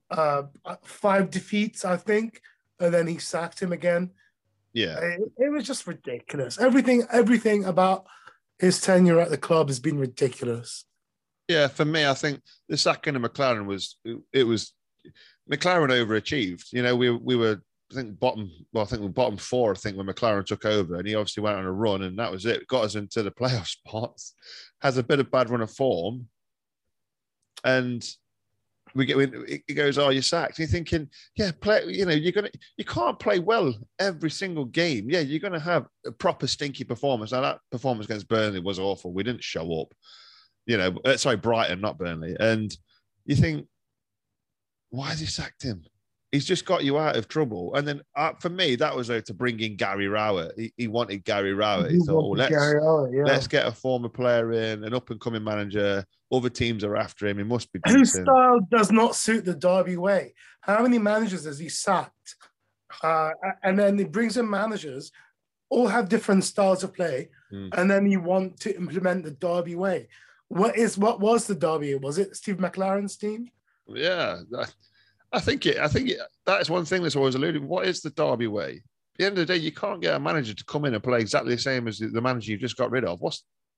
5 defeats, I think, and then he sacked him again. Yeah. It was just ridiculous. Everything about his tenure at the club has been ridiculous. Yeah, for me, I think the sacking of McLaren was McLaren overachieved. You know, we were, I think, bottom 4, I think, when McLaren took over, and he obviously went on a run, and that was it. Got us into the playoff spots. Has a bit of bad run of form, and he goes, "Oh, you're sacked." And you're thinking, "Yeah, play. You know, you can't play well every single game. Yeah, you're gonna have a proper stinky performance." Now that performance against Burnley was awful. We didn't show up. You know, sorry, Brighton, not Burnley. And you think, why has he sacked him? He's just got you out of trouble. And then for me, that was to bring in Gary Rowett. He wanted Gary Rowett. He thought, let's get a former player in, an up-and-coming manager. Other teams are after him. He must be decent. His style does not suit the Derby way. How many managers has he sacked? And then he brings in managers, all have different styles of play, and then you want to implement the Derby way. What was the Derby? Was it Steve McLaren's team? Yeah, I think that is one thing that's always alluded. What is the Derby way? At the end of the day, you can't get a manager to come in and play exactly the same as the manager you've just got rid of.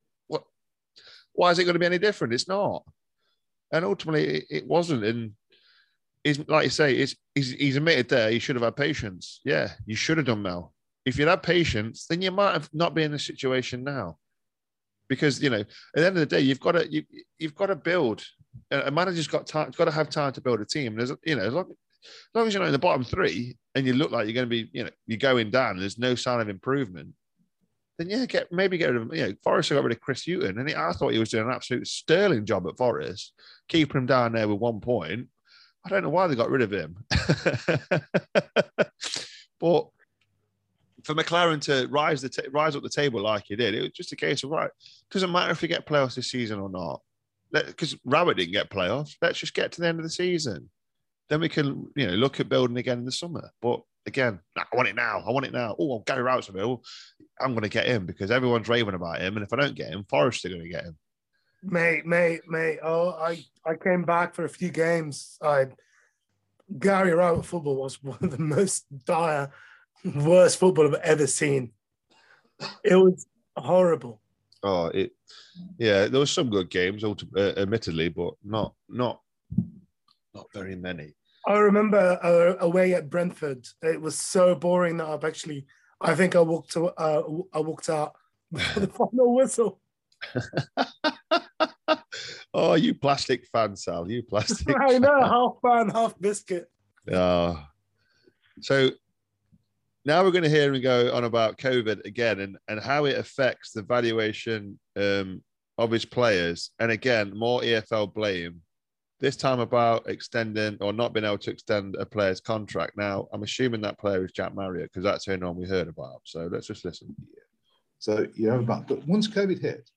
Why is it going to be any different? It's not. And ultimately, it wasn't. And like you say, he's admitted there he should have had patience. Yeah, you should have done, Mel. If you'd had patience, then you might have not been in this situation now. Because, you know, at the end of the day, you've got to build. A manager's got to have time to build a team. There's, you know, as long as you're not in the bottom 3 and you look like you're going to be, you know, you're going down, and there's no sign of improvement, then get rid of, you know, Forest got rid of Chris Hughton, and I thought he was doing an absolute sterling job at Forest, keeping him down there with 1 point. I don't know why they got rid of him. But for McLaren to rise up the table like he did, it was just a case of, right, doesn't matter if we get playoffs this season or not. Because Rowett didn't get playoffs. Let's just get to the end of the season. Then we can, you know, look at building again in the summer. But again, I want it now. Oh, Gary Rowett's available. I'm going to get him because everyone's raving about him. And if I don't get him, Forest are going to get him. Mate. Oh, I came back for a few games. Gary Rowett football was one of the most dire, worst football I've ever seen. It was horrible. Oh, there was some good games, admittedly, but not very many. I remember away at Brentford. It was so boring that I think I walked out before the final whistle. Oh, you plastic fan, Sal. You plastic. I know, half fan, half biscuit. Oh. So now we're going to hear him go on about COVID again and how it affects the valuation of his players. And again, more EFL blame. This time about extending or not being able to extend a player's contract. Now, I'm assuming that player is Jack Marriott because that's the only one we heard about. So let's just listen. So but once COVID hit,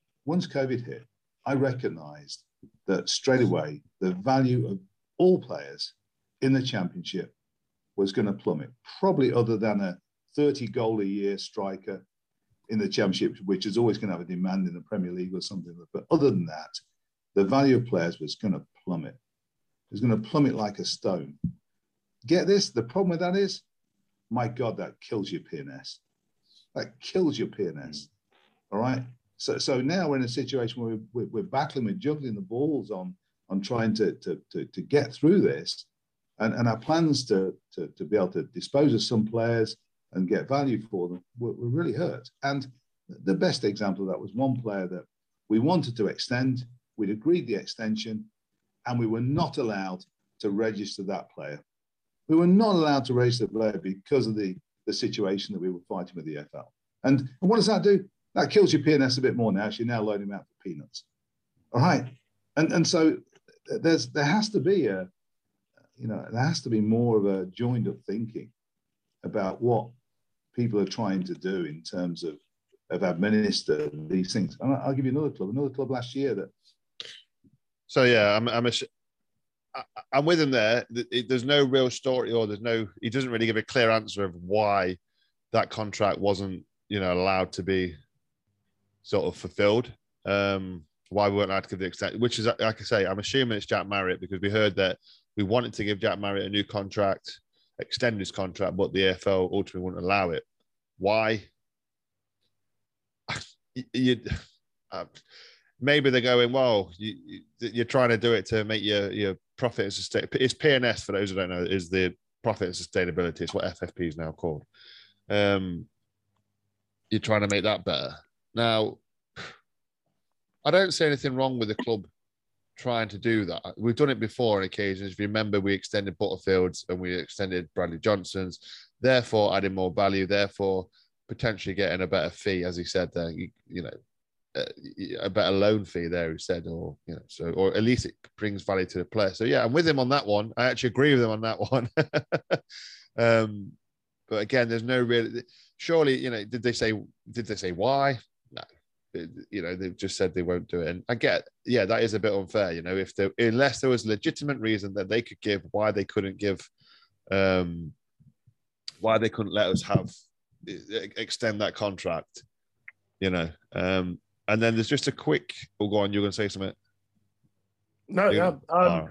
I recognised that straight away the value of all players in the Championship was going to plummet, probably other than a 30-goal-a-year striker in the Championship, which is always going to have a demand in the Premier League or something. But other than that, the value of players was going to plummet. It was going to plummet like a stone. Get this, the problem with that is, my God, that kills your PNS. That kills your PNS, all right? So now we're in a situation where we're battling, we're juggling the balls on trying to get through this. And our plans to be able to dispose of some players and get value for them were really hurt. And the best example of that was one player that we wanted to extend. We'd agreed the extension, and we were not allowed to register that player. We were not allowed to register the player because of the situation that we were fighting with the EFL. And what does that do? That kills your PNS a bit more now. So you're now loading him out for peanuts. All right. And so there has to be more of a joined up thinking about what people are trying to do in terms of administer these things. And I'll give you another club last year that. So yeah, I'm with him there. There's no real story, or he doesn't really give a clear answer of why that contract wasn't, allowed to be sort of fulfilled. Why we weren't allowed to give the extent, which is, like I say, I'm assuming it's Jack Marriott because we heard that we wanted to give Jack Marriott a new contract, extend his contract, but the EFL ultimately wouldn't allow it. Why? Maybe they're going, well, you're trying to do it to make your profit and sustain. It's PNS, for those who don't know, is the profit and sustainability. It's what FFP is now called. You're trying to make that better. Now, I don't see anything wrong with the club trying to do that. We've done it before on occasions. If you remember, we extended Butterfield's and we extended Bradley Johnson's, therefore adding more value, therefore potentially getting a better fee, as he said there, a better loan fee there, he said, or at least it brings value to the player. So yeah, I'm with him on that one. I actually agree with him on that one. But again, there's no real. Surely, did they say why? No, they've just said they won't do it. And I get, yeah, that is a bit unfair. Unless there was a legitimate reason that they could give why they couldn't give, why they couldn't let us extend that contract. And then there's just a quick. Oh, go on. You're going to say something. No,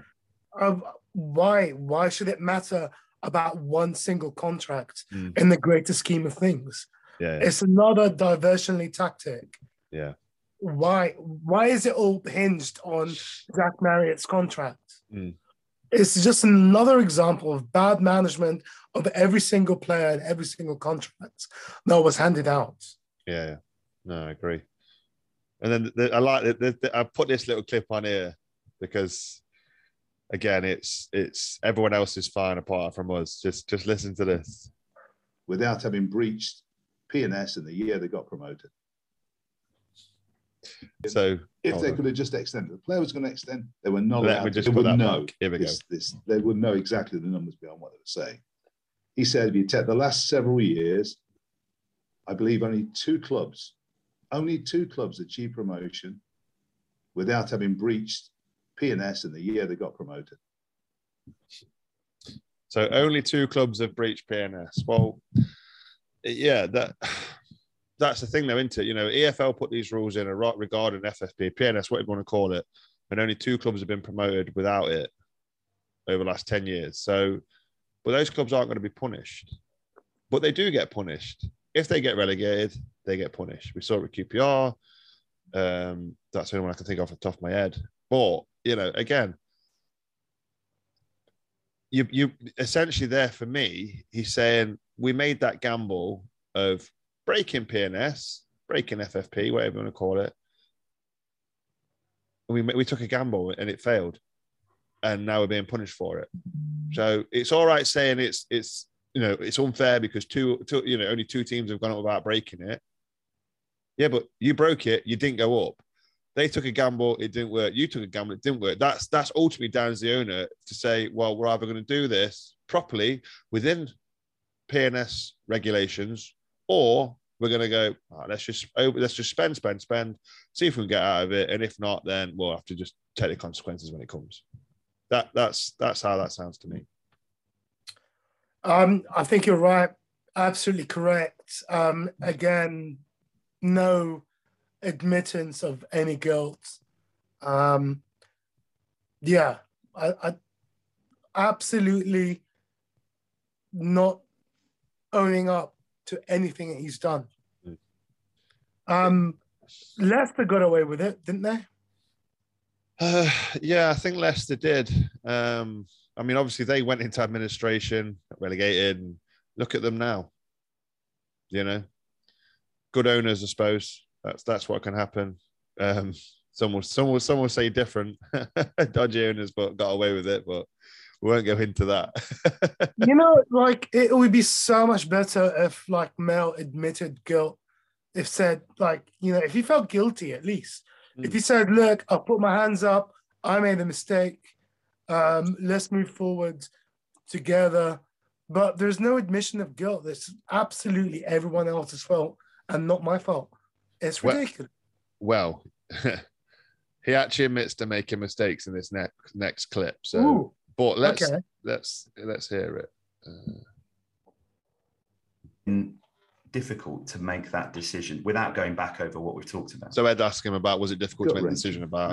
why should it matter about one single contract in the greater scheme of things? Yeah. It's another diversionary tactic. Yeah. Why is it all hinged on Jack Marriott's contract? It's just another example of bad management of every single player and every single contract that was handed out. Yeah. No, I agree. And then I like that. I put this little clip on here because, again, it's everyone else is fine apart from us. Just listen to this. Without having breached PNS in the year they got promoted. So if they could have just extended, the player was going to extend. They were not allowed. They would know. Here we go. They would know exactly the numbers beyond what they were saying. He said, if you take the last several years, I believe only two clubs achieved promotion without having breached PNS in the year they got promoted. So only two clubs have breached PNS. Well, yeah, that's the thing, though, isn't it? You know, EFL put these rules in regarding FFP, PNS, what you want to call it, and only 2 clubs have been promoted without it over the last 10 years. So, but those clubs aren't going to be punished. But they do get punished. If they get relegated, they get punished. We saw it with QPR. That's the only one I can think of off the top of my head. But, you know, again, you essentially there for me, he's saying we made that gamble of breaking PNS, breaking FFP, whatever you want to call it. And we took a gamble and it failed. And now we're being punished for it. So it's all right saying it's you know, it's unfair because only 2 teams have gone up without breaking it. Yeah, but you broke it, you didn't go up. They took a gamble, it didn't work. You took a gamble, it didn't work. That's ultimately down to the owner to say, well, we're either going to do this properly within PNS regulations, or we're going to go, let's just spend, see if we can get out of it, and if not, then we'll have to just take the consequences when it comes. That's how that sounds to me. I think you're right, absolutely correct. Again, no admittance of any guilt. Yeah, I absolutely not owning up to anything that he's done. Leicester got away with it, didn't they? Yeah, I think Leicester did. I mean, obviously they went into administration, relegated, and look at them now. You know, good owners, I suppose. That's what can happen. Some will say different, dodgy owners, but got away with it. But we won't go into that. You know, like it would be so much better if like Mel admitted guilt. If said like, you know, if he felt guilty at least. If he said, look, I'll put my hands up, I made a mistake. Let's move forward together. But there's no admission of guilt. It's absolutely everyone else's fault and not my fault. It's ridiculous. Well, he actually admits to making mistakes in this next clip. So, ooh, but let's hear it. Difficult to make that decision without going back over what we've talked about. So Ed asked him about, was it difficult to make a decision about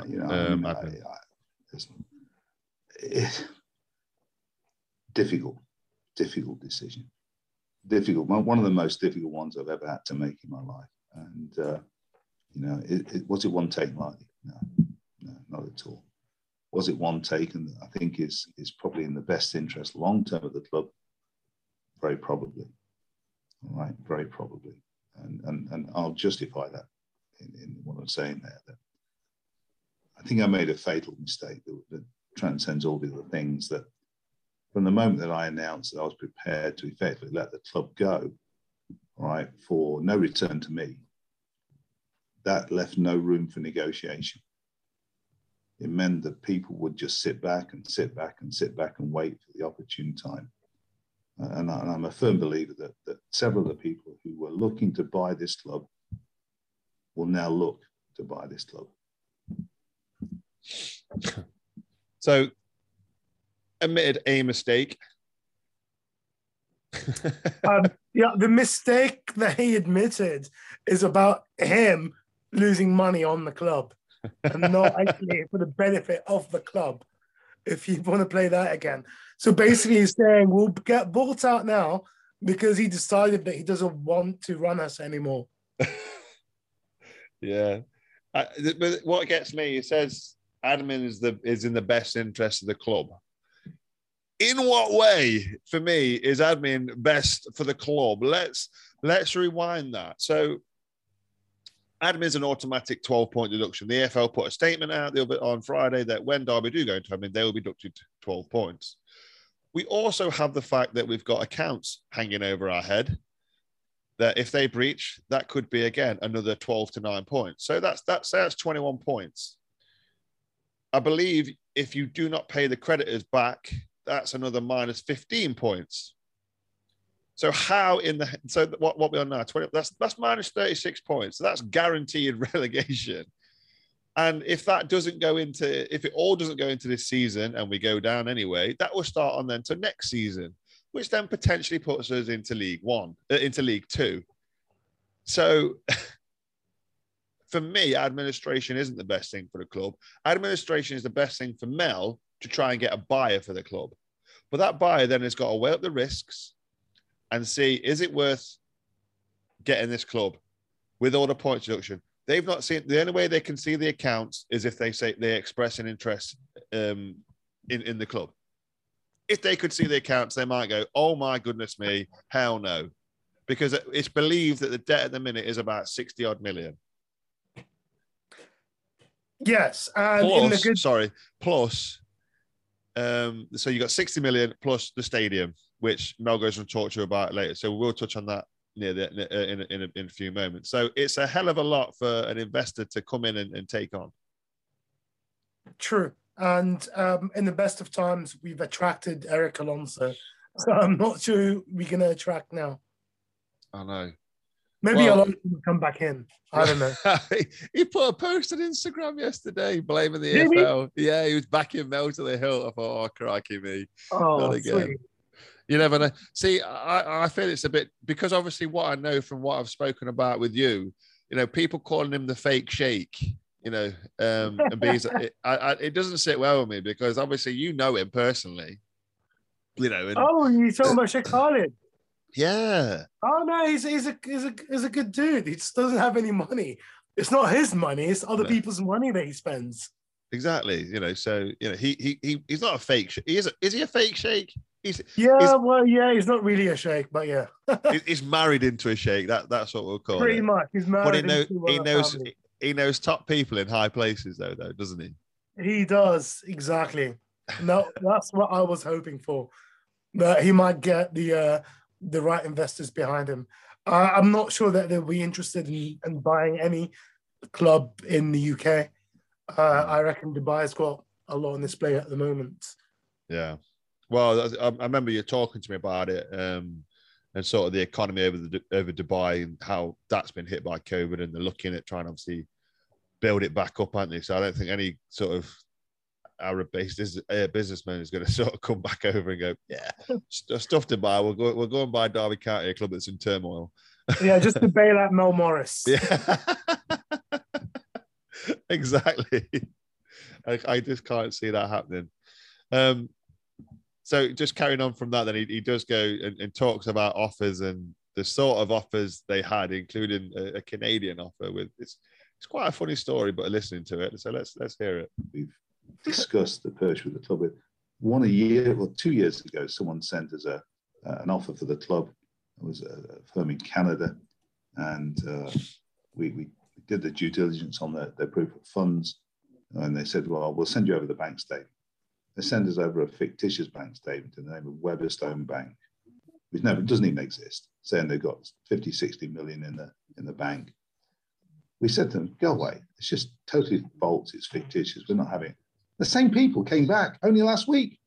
difficult decision. Difficult. One of the most difficult ones I've ever had to make in my life. And, you know, was it one take lightly? No, not at all. Was it one take? And I think is probably in the best interest long-term of the club? Very probably. All right, very probably. And I'll justify that in what I'm saying there. That I think I made a fatal mistake that transcends all the other things, that from the moment that I announced that I was prepared to effectively let the club go, all right, for no return to me, that left no room for negotiation. It meant that people would just sit back and wait for the opportune time. And I'm a firm believer that several of the people who were looking to buy this club will now look to buy this club. So, admitted a mistake. Yeah, the mistake that he admitted is about him losing money on the club and not actually for the benefit of the club. If you want to play that again. So basically he's saying we'll get bought out now because he decided that he doesn't want to run us anymore. Yeah. But what gets me, he says admin is in the best interest of the club. In what way, for me, is admin best for the club? Let's rewind that. So admin is an automatic 12-point deduction. The EFL put a statement out on Friday that when Derby do go into admin, they will be deducted 12 points. We also have the fact that we've got accounts hanging over our head that if they breach, that could be, again, another 12 to 9 points. So that's 21 points. I believe if you do not pay the creditors back, that's another minus 15 points. So what we're on now, 20, that's minus 36 points. So that's guaranteed relegation. And if it all doesn't go into this season and we go down anyway, that will start on then to next season, which then potentially puts us into League Two. So for me, administration isn't the best thing for the club. Administration is the best thing for Mel to try and get a buyer for the club. But that buyer then has got to weigh up the risks and see, is it worth getting this club with all the points deduction? They've not seen, the only way they can see the accounts is if they say they express an interest in the club. If they could see the accounts, they might go, oh my goodness me, hell no. Because it's believed that the debt at the minute is about 60 odd million. Yes. And plus, so you got 60 million plus the stadium, which Mel goes and talk to you about later. So we'll touch on that in a few moments. So it's a hell of a lot for an investor to come in and take on. True. And in the best of times, we've attracted Eric Alonso. So I'm not sure who we're going to attract now. I know. Maybe Alonso will come back in. I don't know. He put a post on Instagram yesterday blaming the EFL. Yeah, he was backing Mel to the hilt. I thought, oh, crikey me. Oh, not again. Sweet. You never know. See, I feel it's a bit, because obviously what I know from what I've spoken about with you, people calling him the fake sheikh, and it doesn't sit well with me because obviously you know him personally, And, you're talking about Sheikh Khalid? Yeah. Oh no, he's a good dude. He just doesn't have any money. It's not his money. It's other people's money that he spends. Exactly. So he's not a fake. Is he a fake sheikh? He's not really a sheikh, but yeah. He's married into a sheikh. That's what we'll call Pretty it. much. He's married. But he knows top people in high places though, doesn't he? He does, exactly. No, that's what I was hoping for. That he might get the right investors behind him. I'm not sure that they'll be interested in buying any club in the UK. I reckon Dubai's got a lot on display at the moment. Yeah. Well, I remember you talking to me about it and sort of the economy over Dubai and how that's been hit by COVID, and they're looking at trying to obviously build it back up, aren't they? So I don't think any sort of Arab-based businessman is going to sort of come back over and go, yeah, stuff to buy. We'll go and buy Derby County, a club that's in turmoil. Yeah, just to bail out Mel Morris. Yeah, exactly. I just can't see that happening. So just carrying on from that, then he does go and talks about offers and the sort of offers they had, including a Canadian offer. With it's quite a funny story, but listening to it, so let's hear it. We've discussed the purchase with the club. With 2 years ago, someone sent us an offer for the club. It was a firm in Canada, and we did the due diligence on their proof of funds, and they said, well, we'll send you over the bank statement. They send us over a fictitious bank statement in the name of Weatherstone Bank, which doesn't even exist, saying they've got 50, 60 million in the bank. We said to them, go away. It's just totally false. It's fictitious. We're not having it. The same people came back only last week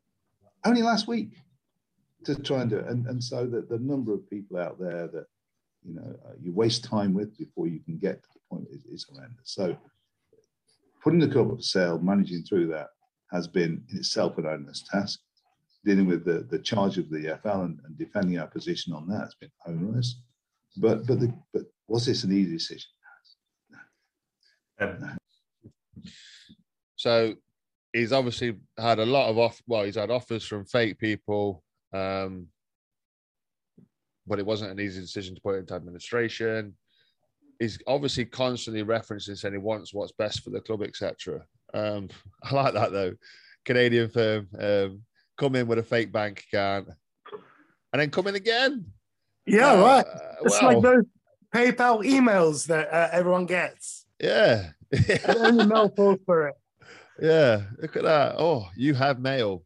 to try and do it. And so the number of people out there that, you waste time with before you can get to the point is horrendous. So putting the club up for sale, managing through that has been in itself an onerous task. Dealing with the charge of the EFL and defending our position on that has been onerous. But was this an easy decision? No. So he's obviously had a lot of he's had offers from fake people, but it wasn't an easy decision to put into administration. He's obviously constantly referencing saying he wants what's best for the club, etc. I like that though. Canadian firm come in with a fake bank account and then come in again. Yeah, right. It's like those PayPal emails that everyone gets. Yeah. And only Mel falls for it. Yeah, look at that. Oh, you have mail.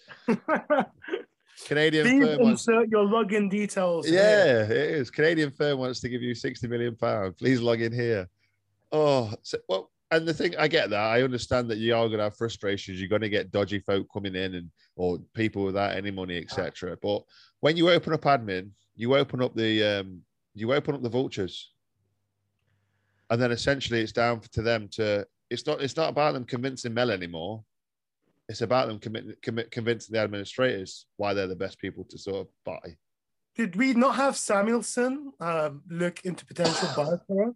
Canadian Please firm insert your login details. Yeah, it is. Canadian firm wants to give you £60 million. Please log in here. Oh, and the thing, I get that. I understand that you are going to have frustrations. You're going to get dodgy folk coming in or people without any money, etc. But when you open up admin, you open up the vultures, and then essentially it's down to them to. It's not about them convincing Mel anymore. It's about them convincing the administrators why they're the best people to sort of buy. Did we not have Samuelson look into potential buy for us?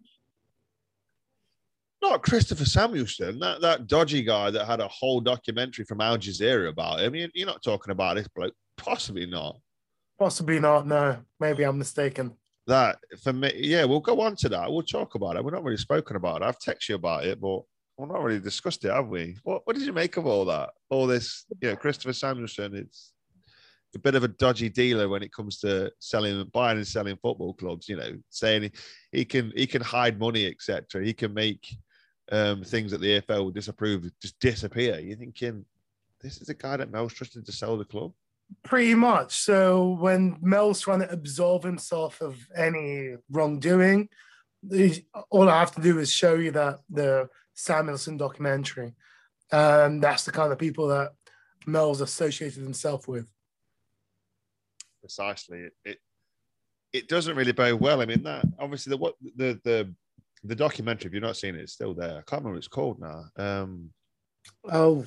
Not Christopher Samuelson, that dodgy guy that had a whole documentary from Al Jazeera about him. You're not talking about this bloke. Possibly not. Possibly not. No, maybe I'm mistaken. That, for me, yeah, we'll go on to that. We'll talk about it. We're not really spoken about it. I've texted you about it, but we've not really discussed it, have we? What did you make of all that? All this, Christopher Samuelson, it's a bit of a dodgy dealer when it comes to buying and selling football clubs, saying he can hide money, etc. He can make things that the AFL would disapprove just disappear. You're thinking, this is a guy that Mel's trusted to sell the club? Pretty much. So when Mel's trying to absolve himself of any wrongdoing, all I have to do is show you that the Samuelson documentary. That's the kind of people that Mel's associated himself with. Precisely. It doesn't really bode well. I mean, that obviously the documentary, if you've not seen it, it's still there. I can't remember what it's called now. God.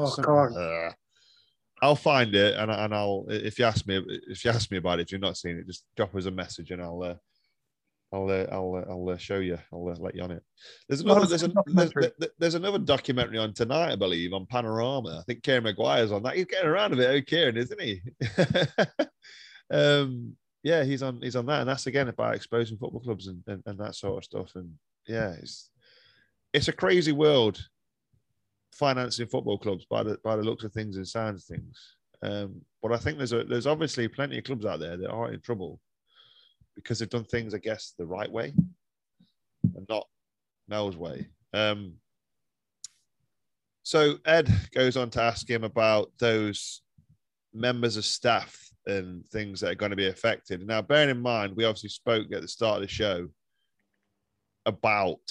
I'll find it and I'll if you ask me about it, if you've not seen it, just drop us a message and I'll show you. I'll let you on it. There's another documentary on tonight, I believe, on Panorama. I think Kieran Maguire's on that. He's getting around a bit, Kieran, isn't he? Yeah, he's on that, and that's again about exposing football clubs and that sort of stuff. And yeah, it's a crazy world, financing football clubs by the looks of things and sounds of things. But I think there's obviously plenty of clubs out there that are in trouble because they've done things, I guess, the right way and not Mel's way. So Ed goes on to ask him about those members of staff and things that are going to be affected. Now, bearing in mind, we obviously spoke at the start of the show about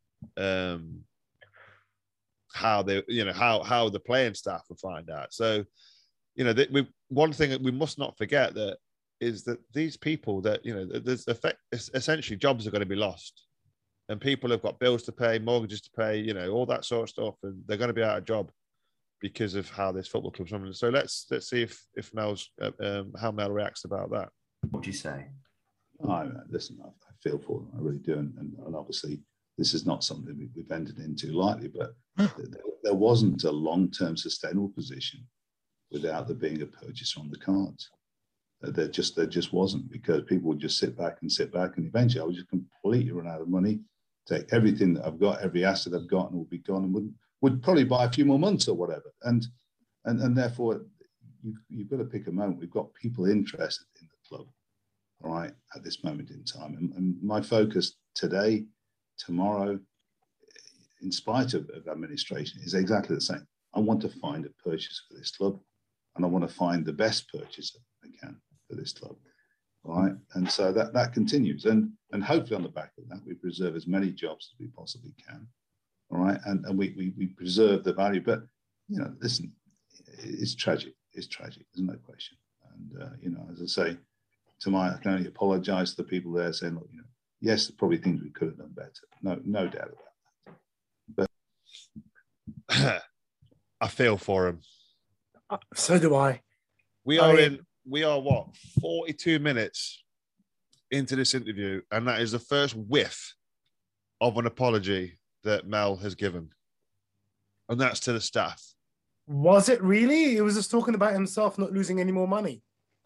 how the playing staff will find out. So, one thing that we must not forget that is that these people that, there's essentially jobs are going to be lost and people have got bills to pay, mortgages to pay, all that sort of stuff. And they're going to be out of job because of how this football club's running. So let's see if Mel's, how Mel reacts about that. What do you say? Listen, I feel for them. I really do. And obviously this is not something we've entered into lightly, but there wasn't a long-term sustainable position without there being a purchaser on the cards. There just wasn't, because people would just sit back, and eventually I would just completely run out of money, take everything that I've got, every asset I've got, and it would be gone, and would probably buy a few more months or whatever. And therefore, you've got to pick a moment. We've got people interested in the club, all right, at this moment in time. And my focus today, tomorrow, in spite of administration, is exactly the same. I want to find a purchaser for this club, and I want to find the best purchaser I can for this club, all right? And so that continues. And hopefully on the back of that, we preserve as many jobs as we possibly can, all right? And we preserve the value. But, listen, it's tragic. It's tragic. There's no question. And, as I say, I can only apologise to the people there saying, look, yes, there are probably things we could have done better. No doubt about that. But I feel for him. So do I. We are what, 42 minutes into this interview, and that is the first whiff of an apology that Mel has given. And that's to the staff. Was it really? He was just talking about himself not losing any more money.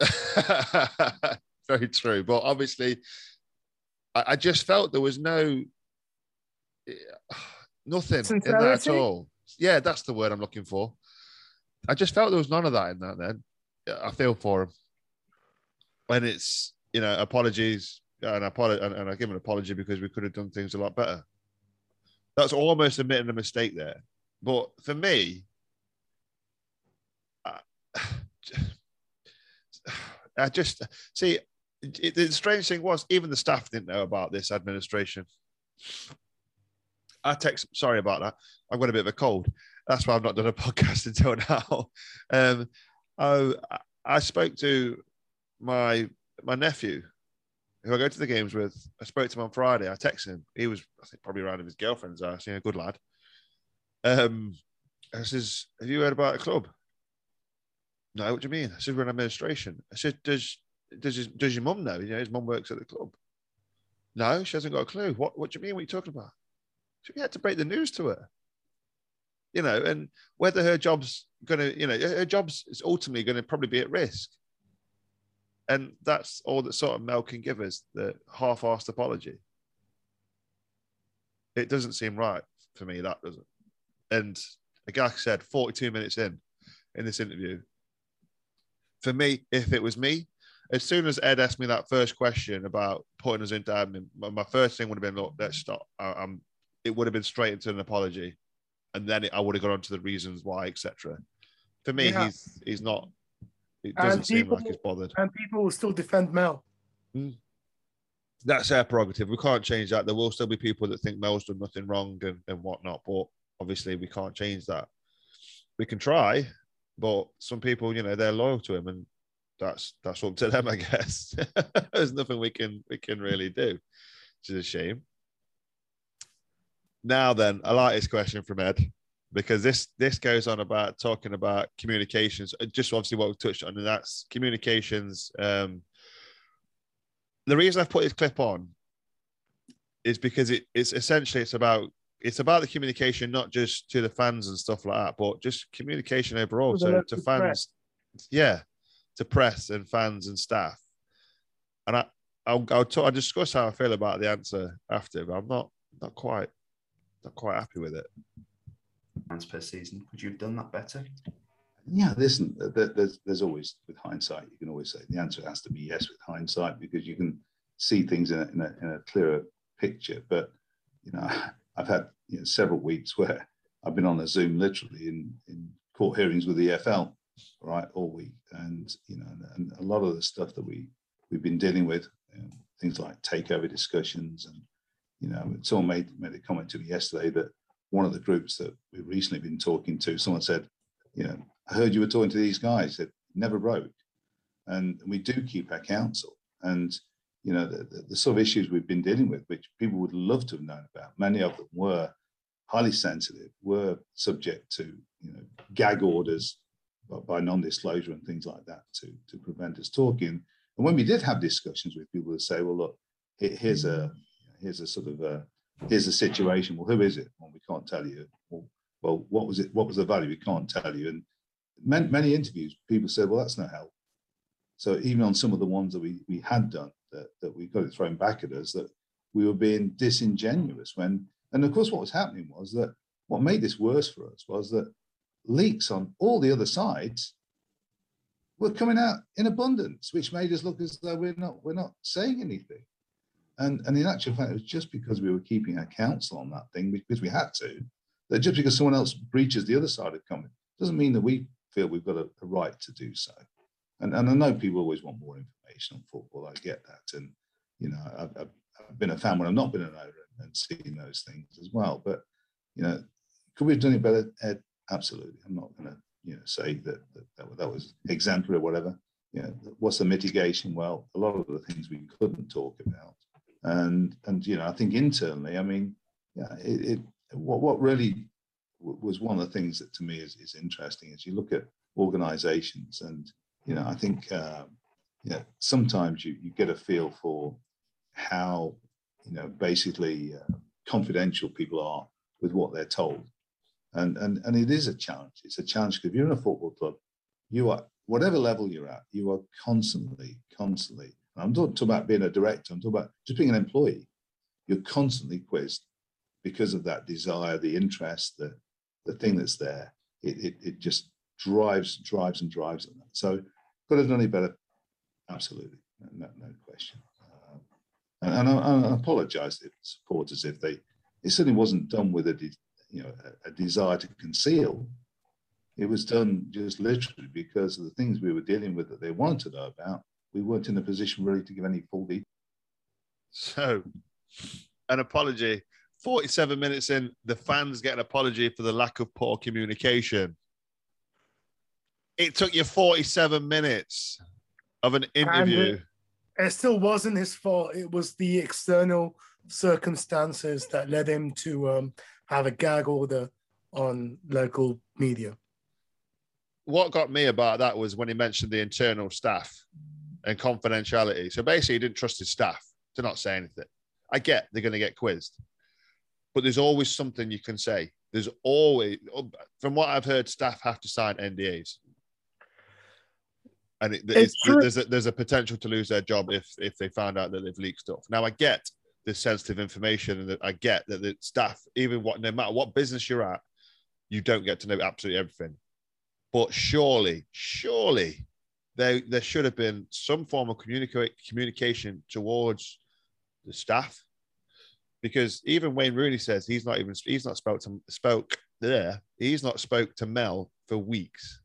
Very true. But obviously, I just felt there was nothing Sincerity? in that at all. Yeah, that's the word I'm looking for. I just felt there was none of that in that then. I feel for him. When it's, apologies, and I give him an apology because we could have done things a lot better. That's almost admitting a mistake there. But for me, I just see, the strange thing was, even the staff didn't know about this administration. Sorry about that. I've got a bit of a cold. That's why I've not done a podcast until now. I spoke to my nephew, who I go to the games with. I spoke to him on Friday. I texted him. He was, I think, probably around at his girlfriend's house. Good lad. I says, have you heard about a club? No, what do you mean? I said, we're in administration. I said, does does your mum know? His mum works at the club. No, she hasn't got a clue. What do you mean? What are you talking about? So we had to break the news to her. And whether her job's going to, her job's is ultimately going to probably be at risk. And that's all that sort of Mel can give us, the half-arsed apology. It doesn't seem right for me, that doesn't. And like I said, 42 minutes in this interview, for me, if it was me, as soon as Ed asked me that first question about putting us into admin, my first thing would have been, look, let's stop. It would have been straight into an apology. And then I would have gone on to the reasons why, etc. For me, he's not. It doesn't seem like he's bothered. And people will still defend Mel. That's their prerogative. We can't change that. There will still be people that think Mel's done nothing wrong and whatnot. But obviously, we can't change that. We can try, but some people, they're loyal to him, and that's up to them, I guess. There's nothing we can really do, which is a shame. Now then, I like this question from Ed, because this goes on about talking about communications, just obviously what we've touched on, and that's communications. The reason I've put this clip on is because it's essentially it's about the communication, not just to the fans and stuff like that, but just communication overall to fans, to press and fans and staff. And I'll discuss how I feel about the answer after, but I'm not quite happy with it. Pounds per season. Could you have done that better? Yeah, listen, there's always, with hindsight, you can always say the answer has to be yes with hindsight, because you can see things in a clearer picture. But, I've had several weeks where I've been on a Zoom literally in court hearings with the EFL, right, all week. And, and a lot of the stuff that we've been dealing with, things like takeover discussions, and, someone made a comment to me yesterday that one of the groups that we've recently been talking to, someone said, I heard you were talking to these guys that never broke. And we do keep our counsel. And, the sort of issues we've been dealing with, which people would love to have known about, many of them were highly sensitive, were subject to, gag orders by non-disclosure and things like that to prevent us talking. And when we did have discussions with people who say, well, look, here's a sort of here's the situation. Well, who is it? Well, we can't tell you. Well, what was it? What was the value? We can't tell you. And many interviews, people said, well, that's no help. So even on some of the ones that we had done, that we got it thrown back at us, that we were being disingenuous when, and of course what was happening was that what made this worse for us was that leaks on all the other sides were coming out in abundance, which made us look as though we're not saying anything. And in actual fact, it was just because we were keeping our counsel on that thing, because we had to, that just because someone else breaches the other side of comment doesn't mean that we feel we've got a right to do so. And I know people always want more information on football. I get that. And, I've been a fan when I've not been an owner and seen those things as well. But, could we have done it better, Ed? Absolutely. I'm not going to, say that was exemplary or whatever. What's the mitigation? Well, a lot of the things we couldn't talk about. And I think internally, I mean, what really was one of the things that to me is interesting is you look at organizations, and I think sometimes you get a feel for how basically confidential people are with what they're told, and it is a challenge. It's a challenge because if you're in a football club, you are, whatever level you're at, you are constantly. I'm not talking about being a director. I'm talking about just being an employee. You're constantly quizzed because of that desire, the interest, the thing that's there. It just drives on that. So could have done it better. Absolutely, no question. And I apologise to supporters if it certainly wasn't done with a desire to conceal. It was done just literally because of the things we were dealing with that they wanted to know about. We weren't in a position really to give any full detail. So, an apology. 47 minutes in, the fans get an apology for the lack of poor communication. It took you 47 minutes of an interview. And it still wasn't his fault. It was the external circumstances that led him to have a gag order on local media. What got me about that was when he mentioned the internal staff. and confidentiality. So basically, he didn't trust his staff to not say anything. I get they're going to get quizzed, but there's always something you can say. There's always, from what I've heard, staff have to sign NDAs. And there's a potential to lose their job if they found out that they've leaked stuff. Now, I get the sensitive information, and I get that the staff, no matter what business you're at, you don't get to know absolutely everything. But surely, there should have been some form of communication towards the staff, because even Wayne Rooney says he's not spoke to Mel for weeks.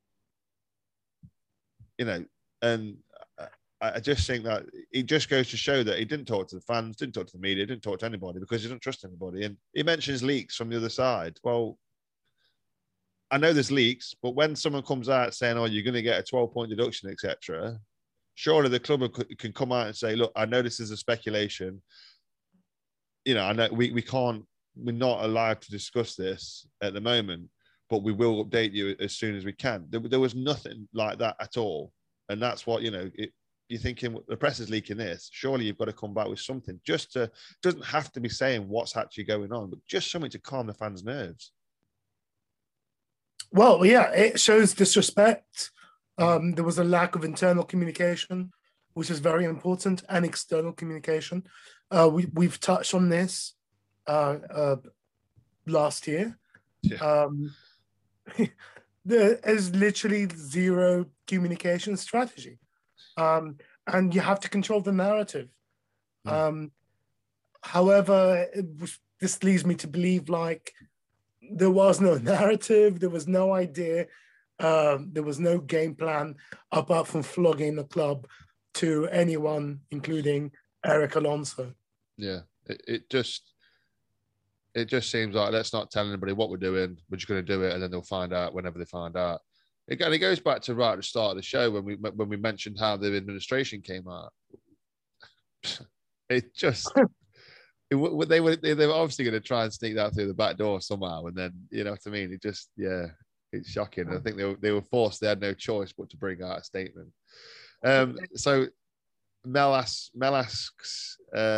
You know, and I just think that it just goes to show that he didn't talk to the fans, didn't talk to the media, didn't talk to anybody, because he didn't trust anybody. And he mentions leaks from the other side. Well, I know there's leaks, but when someone comes out saying, "Oh, you're going to get a 12-point deduction, etc.," surely the club can come out and say, "Look, I know this is a speculation. You know, I know we're not allowed to discuss this at the moment, but we will update you as soon as we can." There was nothing like that at all. And that's what, you're thinking, the press is leaking this. Surely you've got to come back with something. Doesn't have to be saying what's actually going on, but just something to calm the fans' nerves. Well, yeah, it shows disrespect. There was a lack of internal communication, which is very important, and external communication. We've touched on this last year. Yeah. There is literally zero communication strategy, and you have to control the narrative. However, this leads me to believe like there was no narrative, there was no idea, there was no game plan apart from flogging the club to anyone, including Eric Alonso. Yeah, it just seems like, let's not tell anybody what we're doing. We're just going to do it, and then they'll find out whenever they find out. It goes back to right at the start of the show when we mentioned how the administration came out. It just they were obviously going to try and sneak that through the back door somehow, and then, you know what I mean. It just, yeah, it's shocking. I think they were forced. They had no choice but to bring out a statement. So Ed asks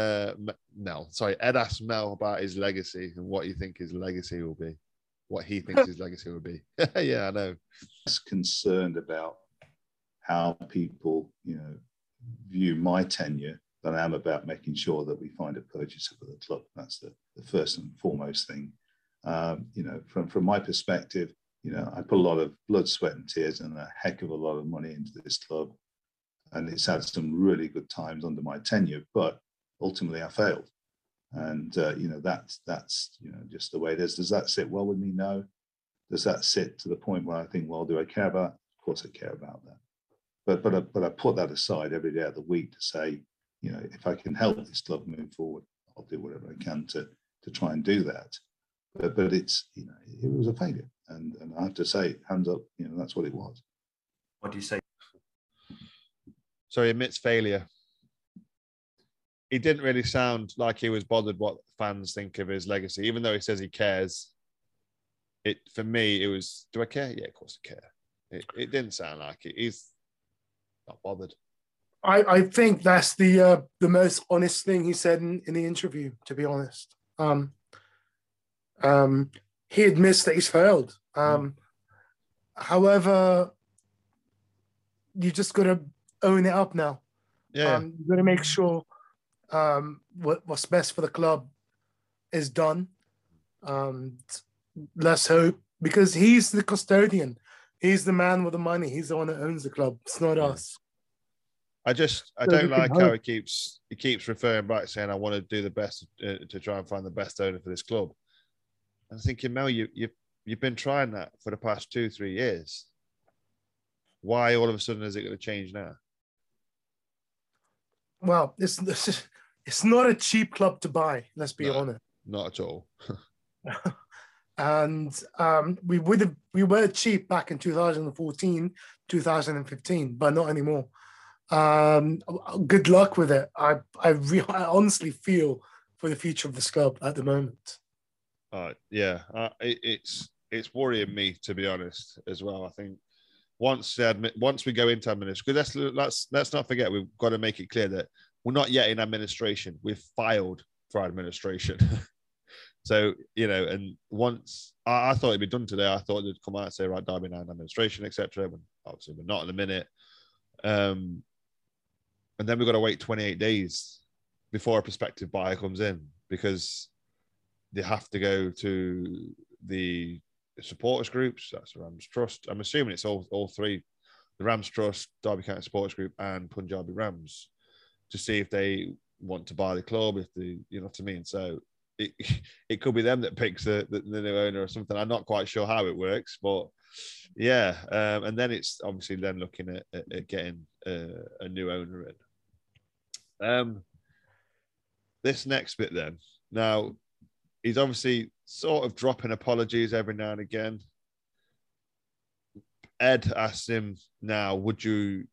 Mel about his legacy and what you think his legacy will be. What he thinks his legacy will be. Yeah, I know. I'm concerned about how people, view my tenure than I am about making sure that we find a purchaser for the club. That's the first and foremost thing. From my perspective, I put a lot of blood, sweat, and tears and a heck of a lot of money into this club. And it's had some really good times under my tenure, but ultimately I failed. And, that's just the way it is. Does that sit well with me? No. Does that sit to the point where I think, well, do I care about it? Of course I care about that. But I put that aside every day of the week to say, if I can help this club move forward, I'll do whatever I can to try and do that. But it's, it was a failure. And I have to say, hands up, that's what it was. What do you say? So he admits failure. He didn't really sound like he was bothered what fans think of his legacy, even though he says he cares. For me, it was, do I care? Yeah, of course I care. It didn't sound like it. He's not bothered. I think that's the most honest thing he said in the interview, to be honest. He admits that he's failed. However, you just got to own it up now. Yeah. You've got to make sure what's best for the club is done. Let's hope, because he's the custodian. He's the man with the money. He's the one that owns the club. It's not us. I don't like how he keeps referring back, saying, I want to do the best to try and find the best owner for this club. I'm thinking, Mel, you've been trying that for the past 2-3 years. Why all of a sudden is it going to change now? Well, it's not a cheap club to buy. Let's be honest. Not at all. And we were cheap back in 2014, 2015, but not anymore. Good luck with it. I honestly feel for the future of this club at the moment. It's worrying me, to be honest, as well. I think once we go into administration, because let's not forget, we've got to make it clear that we're not yet in administration. We've filed for administration. So, and once I thought it'd be done today, I thought they'd come out and say, right, Derby now in administration, etc. Obviously, we're not in a minute. And then we've got to wait 28 days before a prospective buyer comes in, because they have to go to the supporters groups. That's the Rams Trust. I'm assuming it's all three, the Rams Trust, Derby County Supporters Group, and Punjabi Rams, to see if they want to buy the club, if they, you know what I mean? So it could be them that picks the new owner or something. I'm not quite sure how it works, but yeah. And then it's obviously then looking at getting a new owner in. This next bit then. Now, he's obviously sort of dropping apologies every now and again. Ed asked him now, would you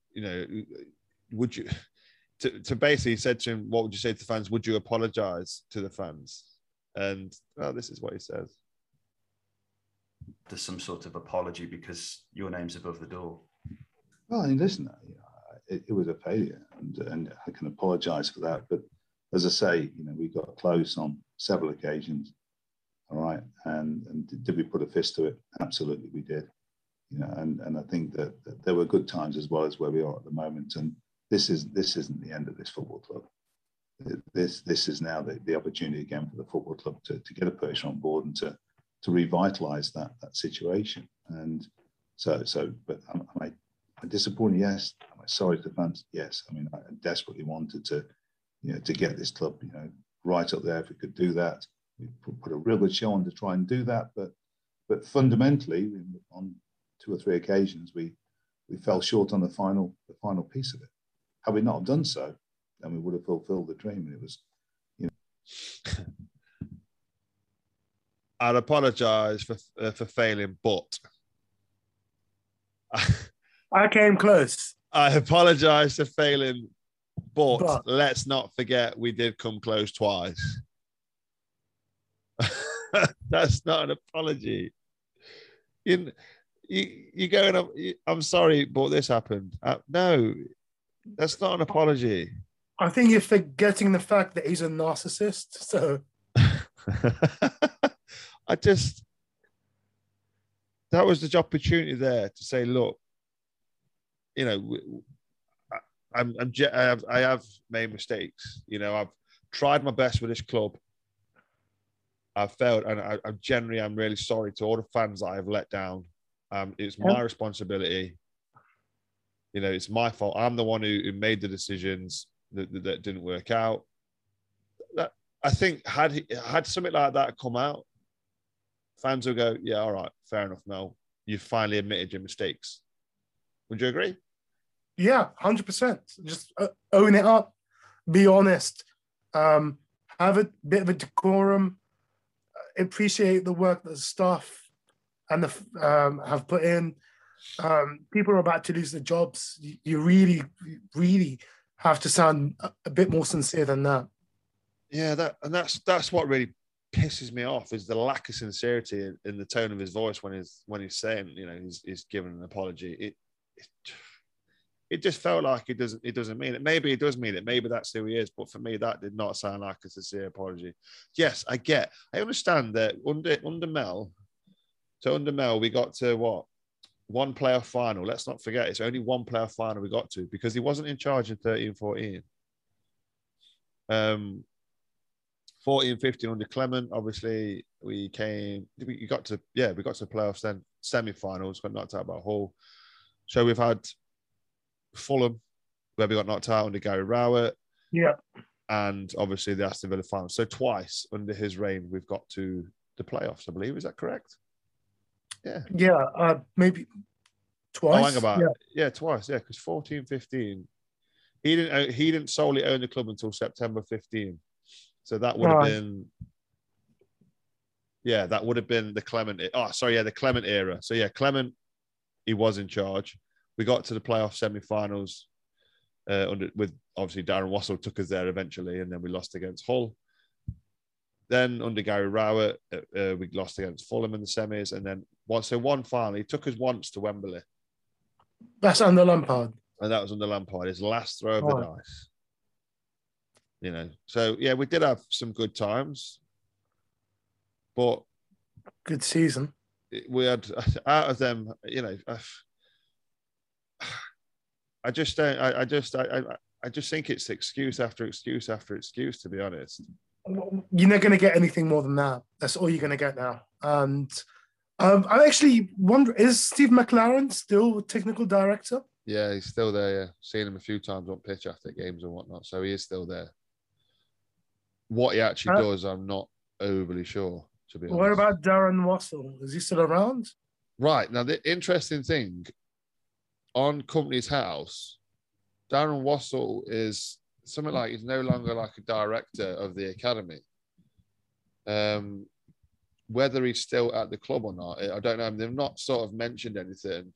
to basically said to him, what would you say to the fans? Would you apologize to the fans? And this is what he says. There's some sort of apology because your name's above the door. Well, I mean, listen, it was a failure, and I can apologise for that. But as I say, we got close on several occasions. All right, and did we put a fist to it? Absolutely, we did. And I think that there were good times as well as where we are at the moment. And this isn't the end of this football club. This is now the opportunity again for the football club to get a person on board and to revitalise that situation. And so, but am I disappointed? Yes. Am I sorry to the fans? Yes. I mean, I desperately wanted to get this club, right up there. If we could do that, we put a real good show on to try and do that. But fundamentally, on 2 or 3 occasions, we fell short on the final piece of it. Had we not have done so, then we would have fulfilled the dream. And it was, I'd apologise for failing, but I came close. I apologise for failing, but let's not forget we did come close twice. That's not an apology. You going, I'm sorry, but this happened. No, that's not an apology. I think you're forgetting the fact that he's a narcissist. So that was the opportunity there to say, look, I have made mistakes. I've tried my best with this club. I've failed, and I'm really sorry to all the fans that I've let down. It's my responsibility. It's my fault. I'm the one who made the decisions that didn't work out. That, I think, had something like that come out, fans will go, yeah, all right, fair enough, Mel. You've finally admitted your mistakes. Would you agree? Yeah, 100%. Just own it up. Be honest. Have a bit of a decorum. Appreciate the work that the staff and have put in. People are about to lose their jobs. You really, really have to sound a bit more sincere than that. Yeah, that's what really pisses me off, is the lack of sincerity in the tone of his voice when he's saying, he's giving an apology. It just felt like it doesn't mean it. Maybe it does mean it. Maybe that's who he is. But for me, that did not sound like a sincere apology. Yes, I understand that under Mel. So under Mel, we got to what? One playoff final. Let's not forget, it's only one playoff final we got to, because he wasn't in charge in 13-14. 14-15 under Clement. Obviously, we got to the playoffs, then semi-finals, got knocked out by Hull. So we've had Fulham, where we got knocked out under Gary Rowett. Yeah. And obviously the Aston Villa final. So twice under his reign, we've got to the playoffs, I believe. Is that correct? Yeah. Yeah, maybe twice. Oh, hang about. Yeah, twice. Yeah, because 14-15, he didn't solely own the club until September 15. So that would have been, that would have been the Clement. The Clement era. So yeah, Clement, he was in charge. We got to the playoff semi-finals with obviously Darren Wassell took us there eventually, and then we lost against Hull. Then under Gary Rowett, we lost against Fulham in the semis, and then one final. He took us once to Wembley, That's under Lampard. And that was under Lampard, his last throw of the dice. You know, so yeah, we did have some good times, but good season. We had out of them, you know. I just don't. I just think it's excuse after excuse after excuse. To be honest, you're not going to get anything more than that. That's all you're going to get now. And I actually wonder: is Steve McLaren still technical director? Yeah, he's still there. Yeah, seen him a few times on pitch after games and whatnot. So he is still there. What he actually does, I'm not overly sure, to be honest. What about Darren Wassell? Is he still around? Right. Now, the interesting thing, on Company's House, Darren Wassell is something like he's no longer like a director of the academy. Whether he's still at the club or not, I don't know. They've not sort of mentioned anything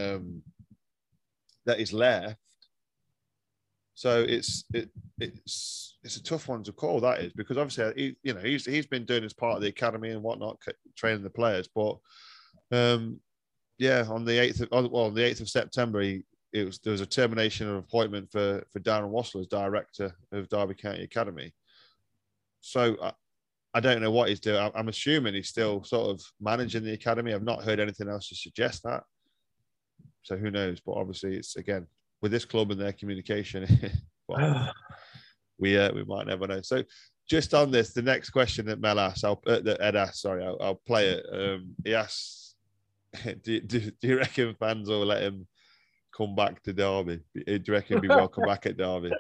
that he's left. So it's a tough one to call, that is, because obviously he's been doing his part of the academy and whatnot, training the players. But on the 8th of September, there was a termination of appointment for Darren Wassell as director of Derby County Academy. So I don't know what he's doing. I'm assuming he's still sort of managing the academy. I've not heard anything else to suggest that. So who knows? But obviously, it's again with this club and their communication. Well, we might never know. So just on this, the next question that Mel asked, that Ed asked, sorry, I'll play it. He asks, do you reckon fans will let him come back to Derby? Do you reckon he'll be welcome back at Derby?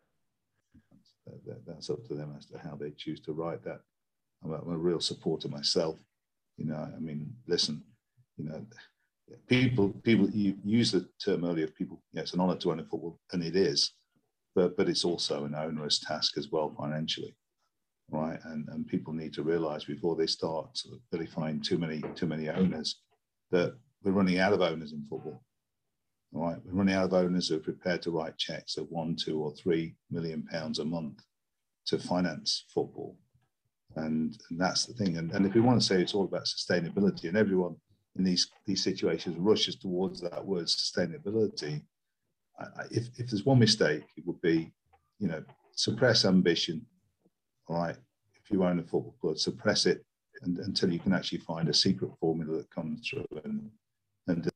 That's up to them as to how they choose to write that. I'm a real supporter myself. You know, I mean, listen, you know, people you use the term earlier, people, yeah, it's an honour to own a football, and it is, but it's also an onerous task as well financially, right? And people need to realise before they start sort of vilifying too many owners that we're running out of owners in football. All right, we're running out of owners who are prepared to write cheques of £1, £2, or £3 million a month to finance football, and that's the thing. And if we want to say it's all about sustainability, and everyone in these situations rushes towards that word sustainability, if there's one mistake, it would be, you know, suppress ambition. All right, if you own a football club, suppress it until you can actually find a secret formula that comes through and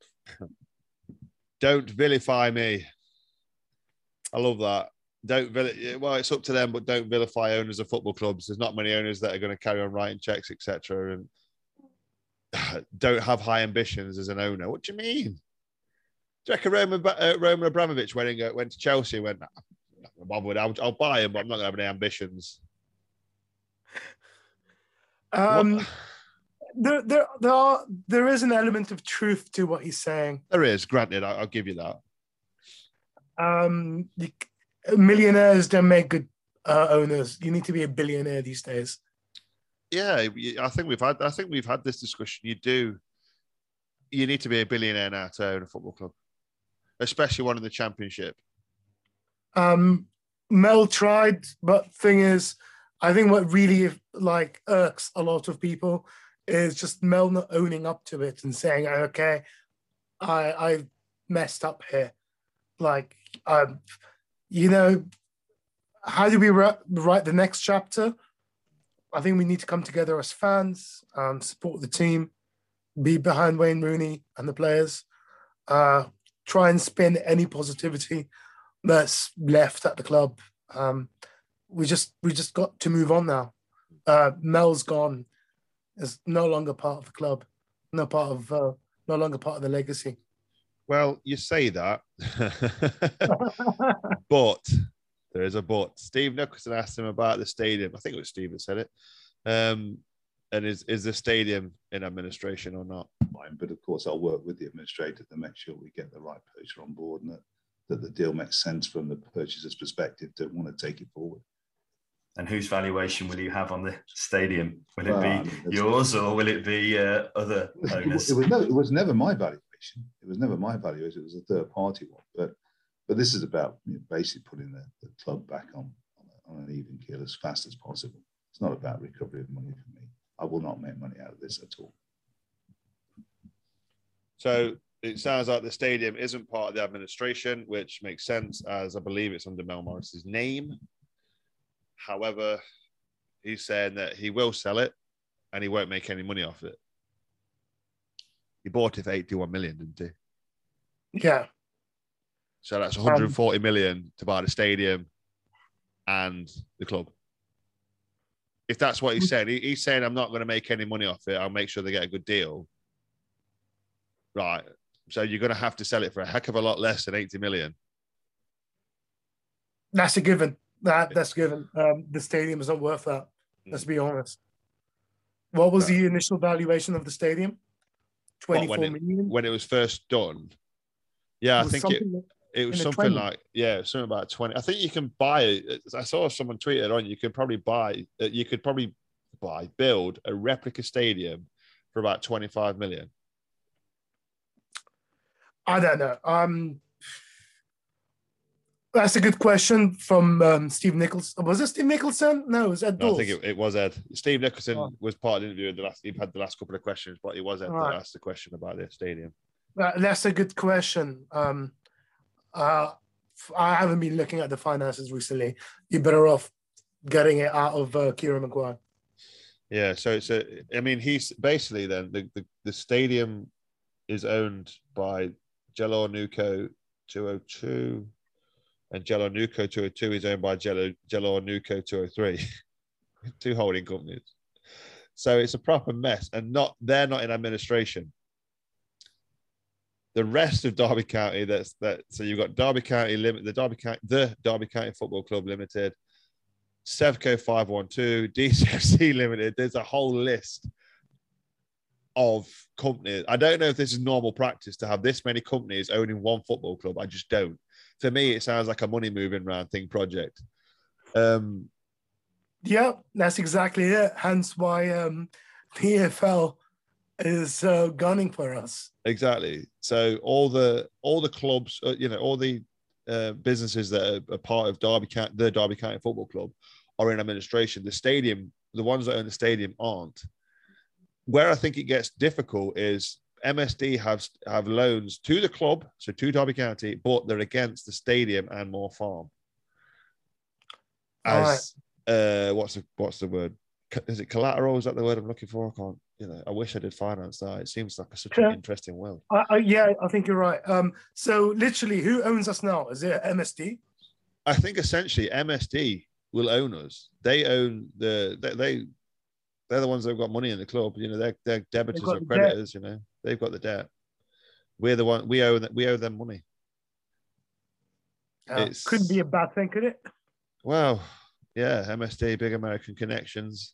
don't vilify me. I love that. Well, it's up to them, but don't vilify owners of football clubs. There's not many owners that are going to carry on writing checks, etc. And don't have high ambitions as an owner. What do you mean? Do you reckon Roman Abramovich went to Chelsea and went, I'll buy him, but I'm not going to have any ambitions? There is an element of truth to what he's saying. There is, granted, I'll give you that. Millionaires don't make good owners. You need to be a billionaire these days. Yeah, I think we've had this discussion. You need to be a billionaire now to own a football club, especially one in the Championship. Mel tried, but thing is, I think what really irks a lot of people is just Mel not owning up to it and saying, okay, I messed up here. You know, how do we write the next chapter? I think we need to come together as fans, support the team, be behind Wayne Rooney and the players, try and spin any positivity that's left at the club. We just got to move on now. Mel's gone. Is no longer part of the club, no longer part of the legacy. Well, you say that, but there is a but. Steve Nicholson asked him about the stadium. I think it was Steve that said it. And is the stadium in administration or not? But of course, I'll work with the administrator to make sure we get the right purchaser on board and that the deal makes sense from the purchaser's perspective to want to take it forward. And whose valuation will you have on the stadium? Will it be yours or will it be other owners? It was never my valuation. It was never my valuation. It was a third party one. But this is about basically putting the club back on an even keel as fast as possible. It's not about recovery of money for me. I will not make money out of this at all. So it sounds like the stadium isn't part of the administration, which makes sense as I believe it's under Mel Morris's name. However, he's saying that he will sell it and he won't make any money off it. He bought it for 81 million, didn't he? Yeah. So that's 140 million to buy the stadium and the club. If that's what he said, he's saying, I'm not going to make any money off it. I'll make sure they get a good deal. Right. So you're going to have to sell it for a heck of a lot less than 80 million. That's a given. That's given. The stadium is not worth that. Let's be honest. What was the initial valuation of the stadium? 24 million? When it was first done. Yeah, I think it was something like, something about 20. I think you can buy it. I saw someone tweeted on, you could probably build a replica stadium for about 25 million. I don't know. That's a good question from Steve Nicholson. Was it Steve Nicholson? No, it was Ed Dawes. I think it was Ed. Steve Nicholson was part of the interview. He had the last couple of questions, but it was Ed that asked the question about the stadium. That's a good question. I haven't been looking at the finances recently. You're better off getting it out of Kieran Maguire. Yeah, so he's basically then the stadium is owned by Jello Nuco 202, and Jello Nuco 202 is owned by Jello Nuco 203, two holding companies. So it's a proper mess, and they're not in administration. The rest of Derby County, so you've got Derby County the Derby County Football Club Limited, Sevco 512, DCFC Limited. There's a whole list of companies. I don't know if this is normal practice to have this many companies owning one football club. I just don't. For me, it sounds like a money moving round thing project. Yeah, that's exactly it. Hence why the EFL is gunning for us. Exactly. So all the clubs, all the businesses that are part of the Derby County Football Club are in administration. The stadium, the ones that own the stadium aren't. Where I think it gets difficult is MSD have loans to the club, so to Derby County, but they're against the stadium and Moor Farm. As what's the word? Is it collateral? Is that the word I'm looking for? I can't. I wish I did finance that. It seems like such an interesting world. Yeah, I think you're right. So literally, who owns us now? Is it MSD? I think essentially MSD will own us. They own they're the ones that have got money in the club. They're debitors or creditors. They've got the debt. We're the one. We owe them money. It couldn't be a bad thing, could it? Well, yeah, MSD, big American connections.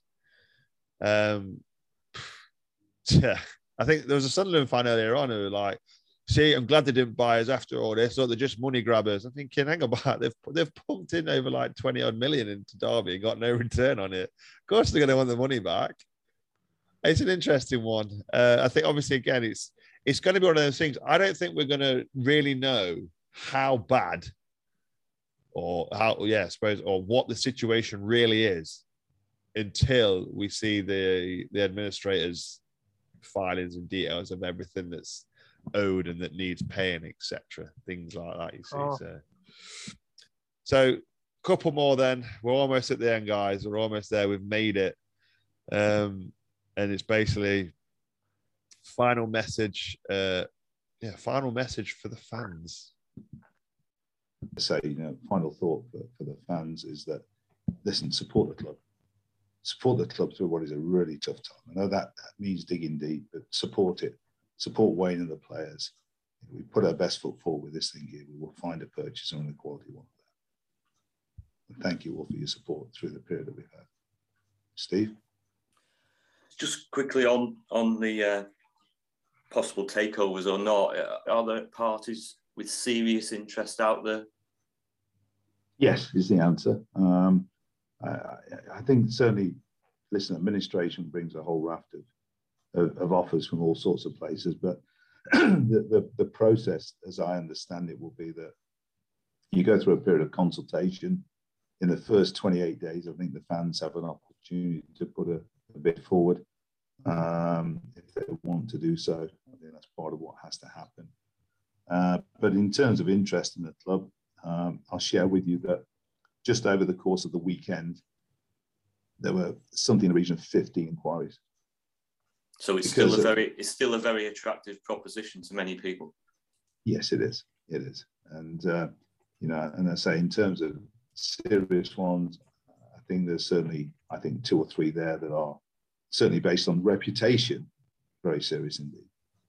Yeah, I think there was a Sunderland fan earlier on who were like, "See, I'm glad they didn't buy us after all this. Or they're just money grabbers." I'm thinking, hang about, they've pumped in over like 20 odd million into Derby and got no return on it. Of course, they're going to want the money back. It's an interesting one. I think obviously again, it's going to be one of those things. I don't think we're going to really know how bad or what the situation really is until we see the administrators' filings and details of everything that's owed and that needs paying, etc. Things like that, you see. So a couple more then. We're almost at the end, guys. We're almost there. We've made it. And it's basically final message. Final message for the fans. So, final thought for the fans is that, listen, support the club. Support the club through what is a really tough time. I know that means digging deep, but support it. Support Wayne and the players. If we put our best foot forward with this thing here, we will find a purchaser and a quality one. And thank you all for your support through the period that we've had. Steve? Just quickly on the possible takeovers or not, are there parties with serious interest out there? Yes, is the answer. I think certainly, listen, administration brings a whole raft of offers from all sorts of places, but the process, as I understand it, will be that you go through a period of consultation. In the first 28 days, I think the fans have an opportunity to put a bid forward if they want to do so. I think that's part of what has to happen. But in terms of interest in the club, I'll share with you that just over the course of the weekend, there were something in the region of 50 inquiries. So it's still a very attractive proposition to many people. Yes, it is. It is. And, and I say in terms of serious ones, I think there's certainly, 2 or 3 there that are certainly based on reputation, very serious indeed.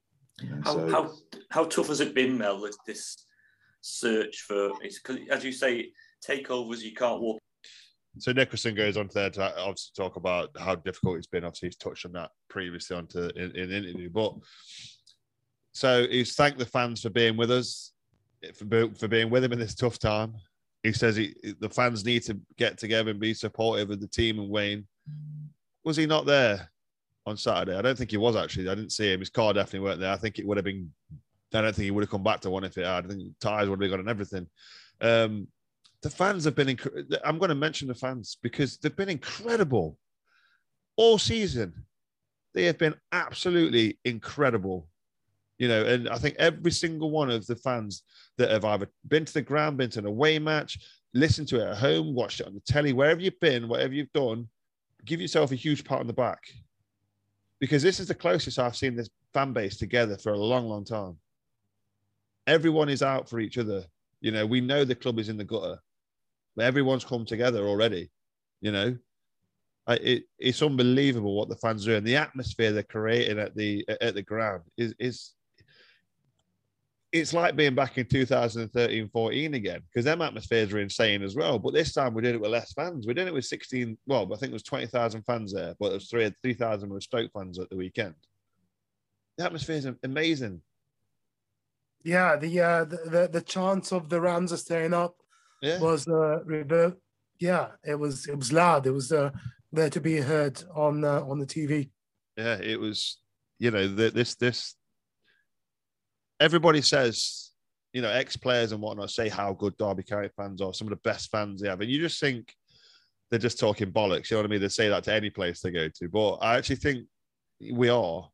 How tough has it been, Mel, with this search for, because as you say, takeovers, you can't walk. So Nicholson goes on there to obviously talk about how difficult it's been. Obviously, he's touched on that previously in the interview. But so he's thanked the fans for being with us, for being with him in this tough time. He says the fans need to get together and be supportive of the team and Wayne. Was he not there on Saturday? I don't think he was, actually. I didn't see him. His car definitely weren't there. I think it would have been... I don't think he would have come back to one if it had. I think tyres would have gone and everything. The fans have been... I'm going to mention the fans because they've been incredible all season. They have been absolutely incredible. And I think every single one of the fans that have either been to the ground, been to an away match, listened to it at home, watched it on the telly, wherever you've been, whatever you've done, give yourself a huge pat on the back. Because this is the closest I've seen this fan base together for a long, long time. Everyone is out for each other. We know the club is in the gutter, but everyone's come together already. It's unbelievable what the fans do, and the atmosphere they're creating at the ground is it's like being back in 2013-14 again, because them atmospheres are insane as well. But this time we're doing it with less fans. We're doing it with 16. Well, I think it was 20,000 fans there, but it was 3,000 were Stoke fans at the weekend. The atmosphere is amazing. Yeah, the chance of the Rams are staying up was yeah, it was loud. It was there to be heard on the TV. Yeah, it was. This. Everybody says, ex-players and whatnot say how good Derby County fans are, some of the best fans they have, and you just think they're just talking bollocks. You know what I mean? They say that to any place they go to, but I actually think we are.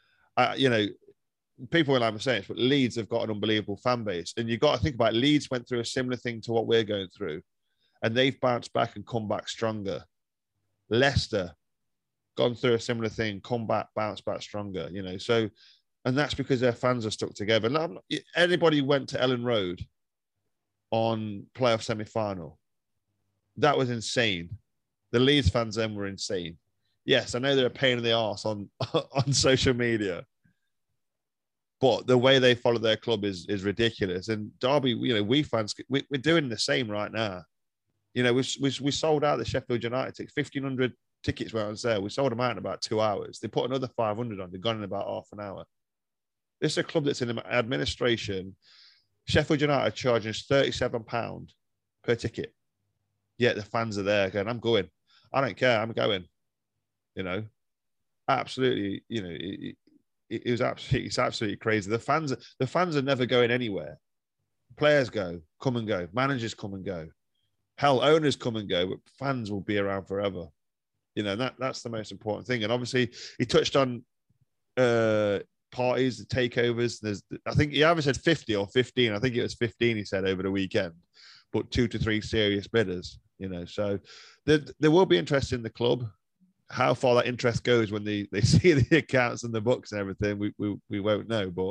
People will have saying it, but Leeds have got an unbelievable fan base, and you've got to think about it. Leeds went through a similar thing to what we're going through, and they've bounced back and come back stronger. Leicester gone through a similar thing, come back, bounce back stronger. So. And that's because their fans are stuck together. Anybody who went to Ellen Road on playoff semi-final, that was insane. The Leeds fans then were insane. Yes, I know they're a pain in the arse on social media, but the way they follow their club is ridiculous. And Derby, we fans, we're doing the same right now. We sold out the Sheffield United tickets. 1,500 tickets were on sale. We sold them out in about 2 hours. They put another 500 on. They've gone in about half an hour. This is a club that's in administration. Sheffield United charging us £37 per ticket. Yet the fans are there going, I'm going. I don't care. I'm going. Absolutely. It's absolutely crazy. The fans are never going anywhere. Players come and go. Managers come and go. Hell, owners come and go, but fans will be around forever. That's the most important thing. And obviously, he touched on parties, the takeovers. I think he either said 50 or 15. I think it was 15 he said over the weekend, but 2 to 3 serious bidders, so there will be interest in the club. How far that interest goes when they see the accounts and the books and everything, we won't know, but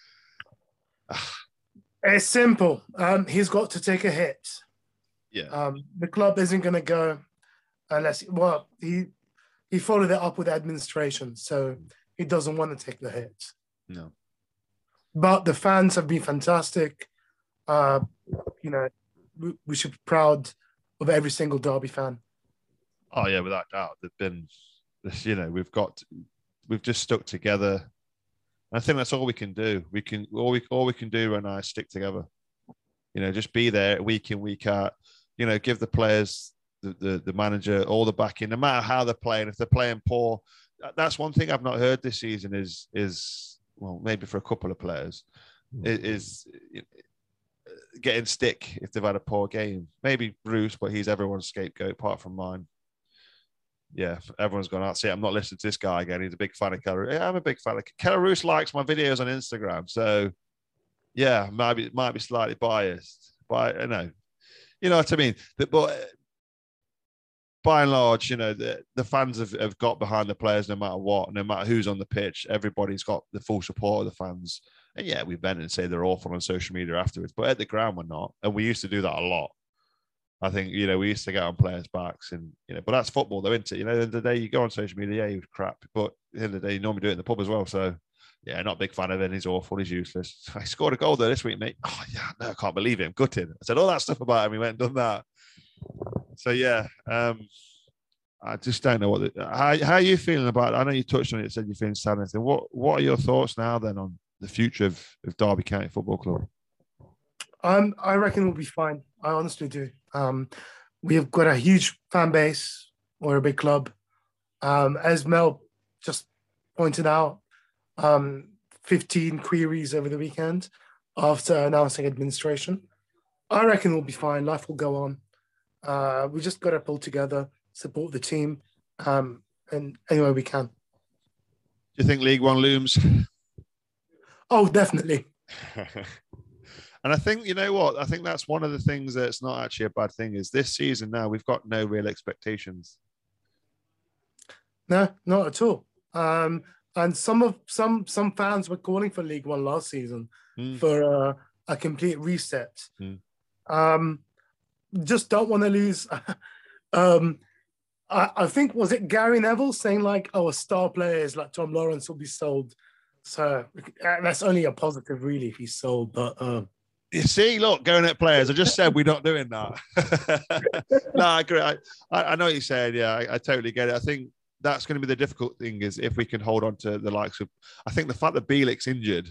it's simple. He's got to take a hit. The club isn't going to go unless he followed it up with administration, so he doesn't want to take the hit. No. But the fans have been fantastic. We should be proud of every single Derby fan. Oh yeah, without doubt. They've been, we've just stuck together. I think that's all we can do. All we can do right now is stick together. Just be there week in, week out. Give the players, the manager, all the backing, no matter how they're playing. If they're playing poor, that's one thing I've not heard this season is well, maybe for a couple of players, is getting stick if they've had a poor game. Maybe Bruce, but he's everyone's scapegoat apart from mine. Yeah, everyone's gone out. See, I'm not listening to this guy again. He's a big fan of Keller. Yeah, I'm a big fan of Keller. Roos likes my videos on Instagram, so Yeah, might be slightly biased, but you know what I mean. But by and large, you know, the fans have got behind the players no matter what, no matter who's on the pitch. Everybody's got the full support of the fans. And yeah, we vent and say they're awful on social media afterwards, but at the ground we're not. And we used to do that a lot. I think, you know, we used to get on players' backs and, you know, but that's football though, isn't it? You know, at the end of the day, you go on social media, yeah, he was crap. But at the end of the day, you normally do it in the pub as well. So yeah, not a big fan of him. He's awful. He's useless. I scored a goal there this week, mate. Oh yeah, no, I can't believe it. I'm gutted. I said all that stuff about him. He went and done that. So yeah, I just don't know how are you feeling about it? I know you touched on it, said you're feeling sad. What are your thoughts now then on the future of Derby County Football Club? I reckon we'll be fine. I honestly do. We have got a huge fan base. We're a big club. As Mel just pointed out, 15 queries over the weekend after announcing administration. I reckon we'll be fine. Life will go on. We just got to pull together, support the team, and any way we can. Do you think League One looms? Oh, definitely. And I think, you know what? I think that's one of the things that's not actually a bad thing is this season now we've got no real expectations. No, not at all. And some fans were calling for League One last season for a complete reset. Just don't want to lose. I think, was it Gary Neville saying like, oh, star players like Tom Lawrence will be sold. So that's only a positive really if he's sold. But you see, look, going at players. I just said we're not doing that. No, I agree. I know what you're saying. Yeah, I totally get it. I think that's going to be the difficult thing is if we can hold on to the likes of. I think the fact that Bielik's injured,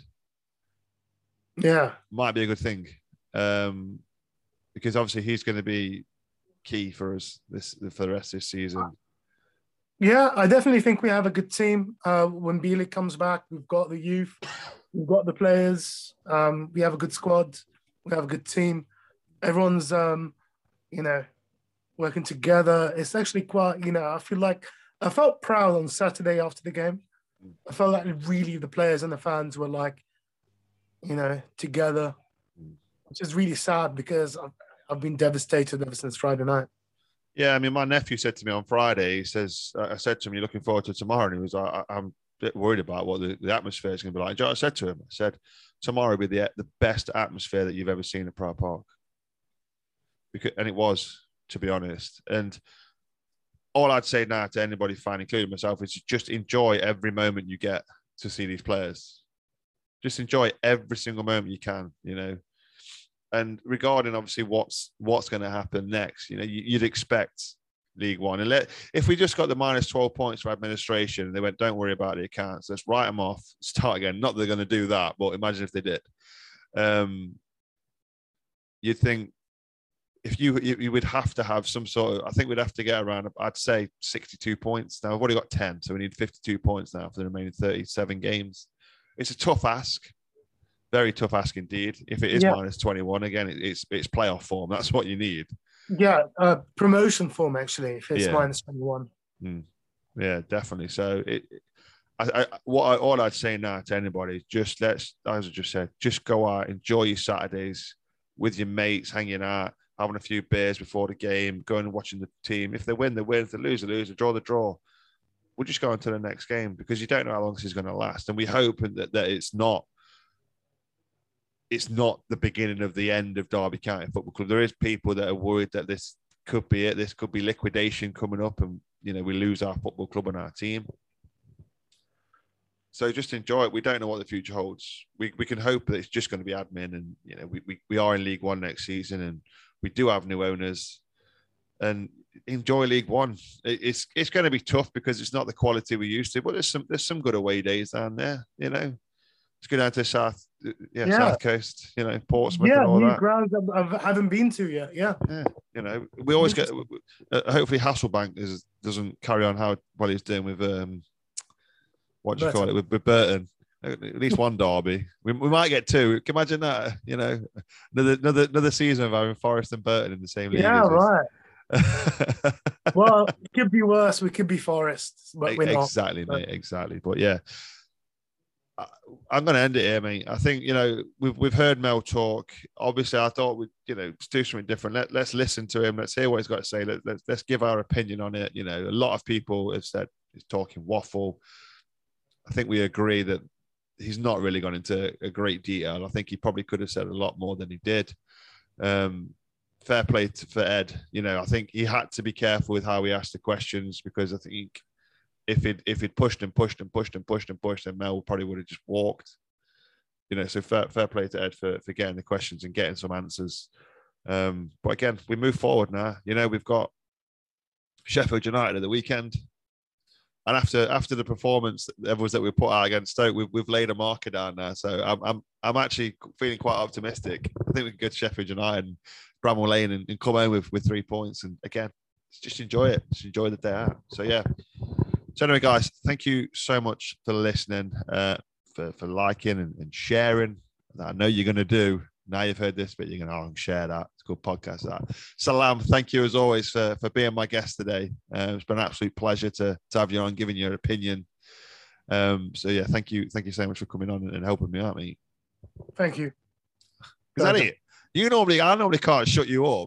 might be a good thing, because obviously he's going to be key for us for the rest of this season. Yeah, I definitely think we have a good team. When Bielik comes back, we've got the youth, we've got the players, we have a good squad, we have a good team. Everyone's, working together. It's actually quite, I felt proud on Saturday after the game. I felt like really the players and the fans were like, together, which is really sad because I've been devastated ever since Friday night. Yeah, I mean, my nephew said to me on Friday, he says, I said to him, you're looking forward to tomorrow? And he was like, I'm a bit worried about what the atmosphere is going to be like. I said to him, tomorrow will be the best atmosphere that you've ever seen at Pride Park. And it was, to be honest. And all I'd say now to anybody fan, including myself, is just enjoy every moment you get to see these players. Just enjoy every single moment you can, And regarding obviously what's going to happen next, you'd expect League One. And if we just got the minus 12 points for administration, and they went, don't worry about the accounts, let's write them off, start again. Not that they're going to do that, but imagine if they did. You'd think if you would have to have some sort of, I think we'd have to get around, I'd say 62 points. Now, we've already got 10, so we need 52 points now for the remaining 37 games. It's a tough ask. Very tough ask indeed. If it is minus 21, again, it's playoff form. That's what you need. Yeah, promotion form, actually, if it's minus 21. Yeah, definitely. So all I'd say now to anybody, just as I just said, just go out, enjoy your Saturdays with your mates, hanging out, having a few beers before the game, going and watching the team. If they win, they win. If they lose, they lose. They draw, they draw. We'll just go on to the next game because you don't know how long this is going to last. And we hope that it's not the beginning of the end of Derby County Football Club. There is people that are worried that this could be it. This could be liquidation coming up and, we lose our football club and our team. So just enjoy it. We don't know what the future holds. We can hope that it's just going to be admin and, we are in League One next season and we do have new owners and enjoy League One. It's going to be tough because it's not the quality we used to, but there's some good away days down there, Let's go down to South Coast, Portsmouth and all that. Grounds I haven't been to yet. Yeah. We always get. Hopefully, Hasselbank doesn't carry on how well he's doing with what do you call it with Burton. At least one derby. We might get two. Can you imagine that? Another season of having Forest and Burton in the same league. Yeah, right. Well, it could be worse. We could be Forest, but we're not. Exactly, mate. Exactly. But yeah. I'm going to end it here, mate. I think, we've heard Mel talk. Obviously, I thought we'd, do something different. Let's listen to him. Let's hear what he's got to say. Let's give our opinion on it. A lot of people have said he's talking waffle. I think we agree that he's not really gone into a great detail. I think he probably could have said a lot more than he did. Fair play for Ed. I think he had to be careful with how he asked the questions, because I think if he'd pushed and pushed and pushed and pushed and pushed, then Mel probably would have just walked. So fair play to Ed for getting the questions and getting some answers. But again, we move forward now. We've got Sheffield United at the weekend, and after the performance that we put out against Stoke, we've laid a marker down now. So I'm actually feeling quite optimistic. I think we can go to Sheffield United and Bramall Lane and come home with 3 points. And again, just enjoy it. Just enjoy the day out. So yeah. So anyway, guys, thank you so much for listening, for liking and sharing. I know you're going to do. Now you've heard this, but you're going to share that. It's a good podcast, that. Salam, thank you as always for being my guest today. It's been an absolute pleasure to have you on, giving your opinion. So yeah, thank you so much for coming on and helping me out, mate. Thank you. Is that it? I normally can't shut you up.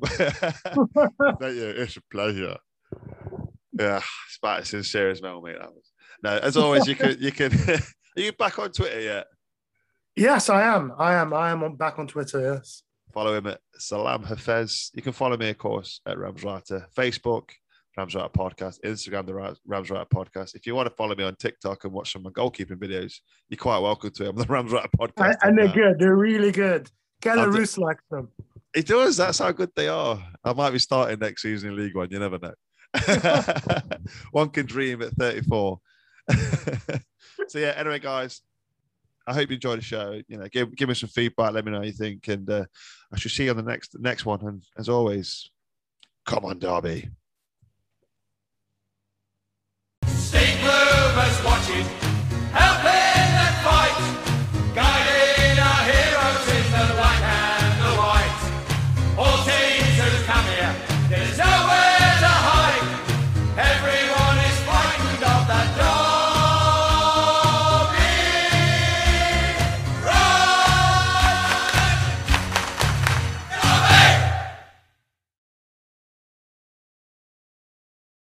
It's a pleasure. Yeah, it's about as sincere as Mel, mate. That was. No, as always, you can. Are you back on Twitter yet? Yes, I am. Back on Twitter. Yes. Follow him at Salam Hafez. You can follow me, of course, at Ramswriter. Facebook, Ramswriter Podcast. Instagram, the Ramswriter Podcast. If you want to follow me on TikTok and watch some of my goalkeeping videos, you're quite welcome to. I'm the Ramswriter Podcast. And they're good. They're really good. Belarus likes them. He does. That's how good they are. I might be starting next season in League One. You never know. One can dream at 34. So yeah, anyway, guys, I hope you enjoyed the show. Give me some feedback, let me know what you think, and I shall see you on the next one. And as always, come on, Derby. Stay close, watch it.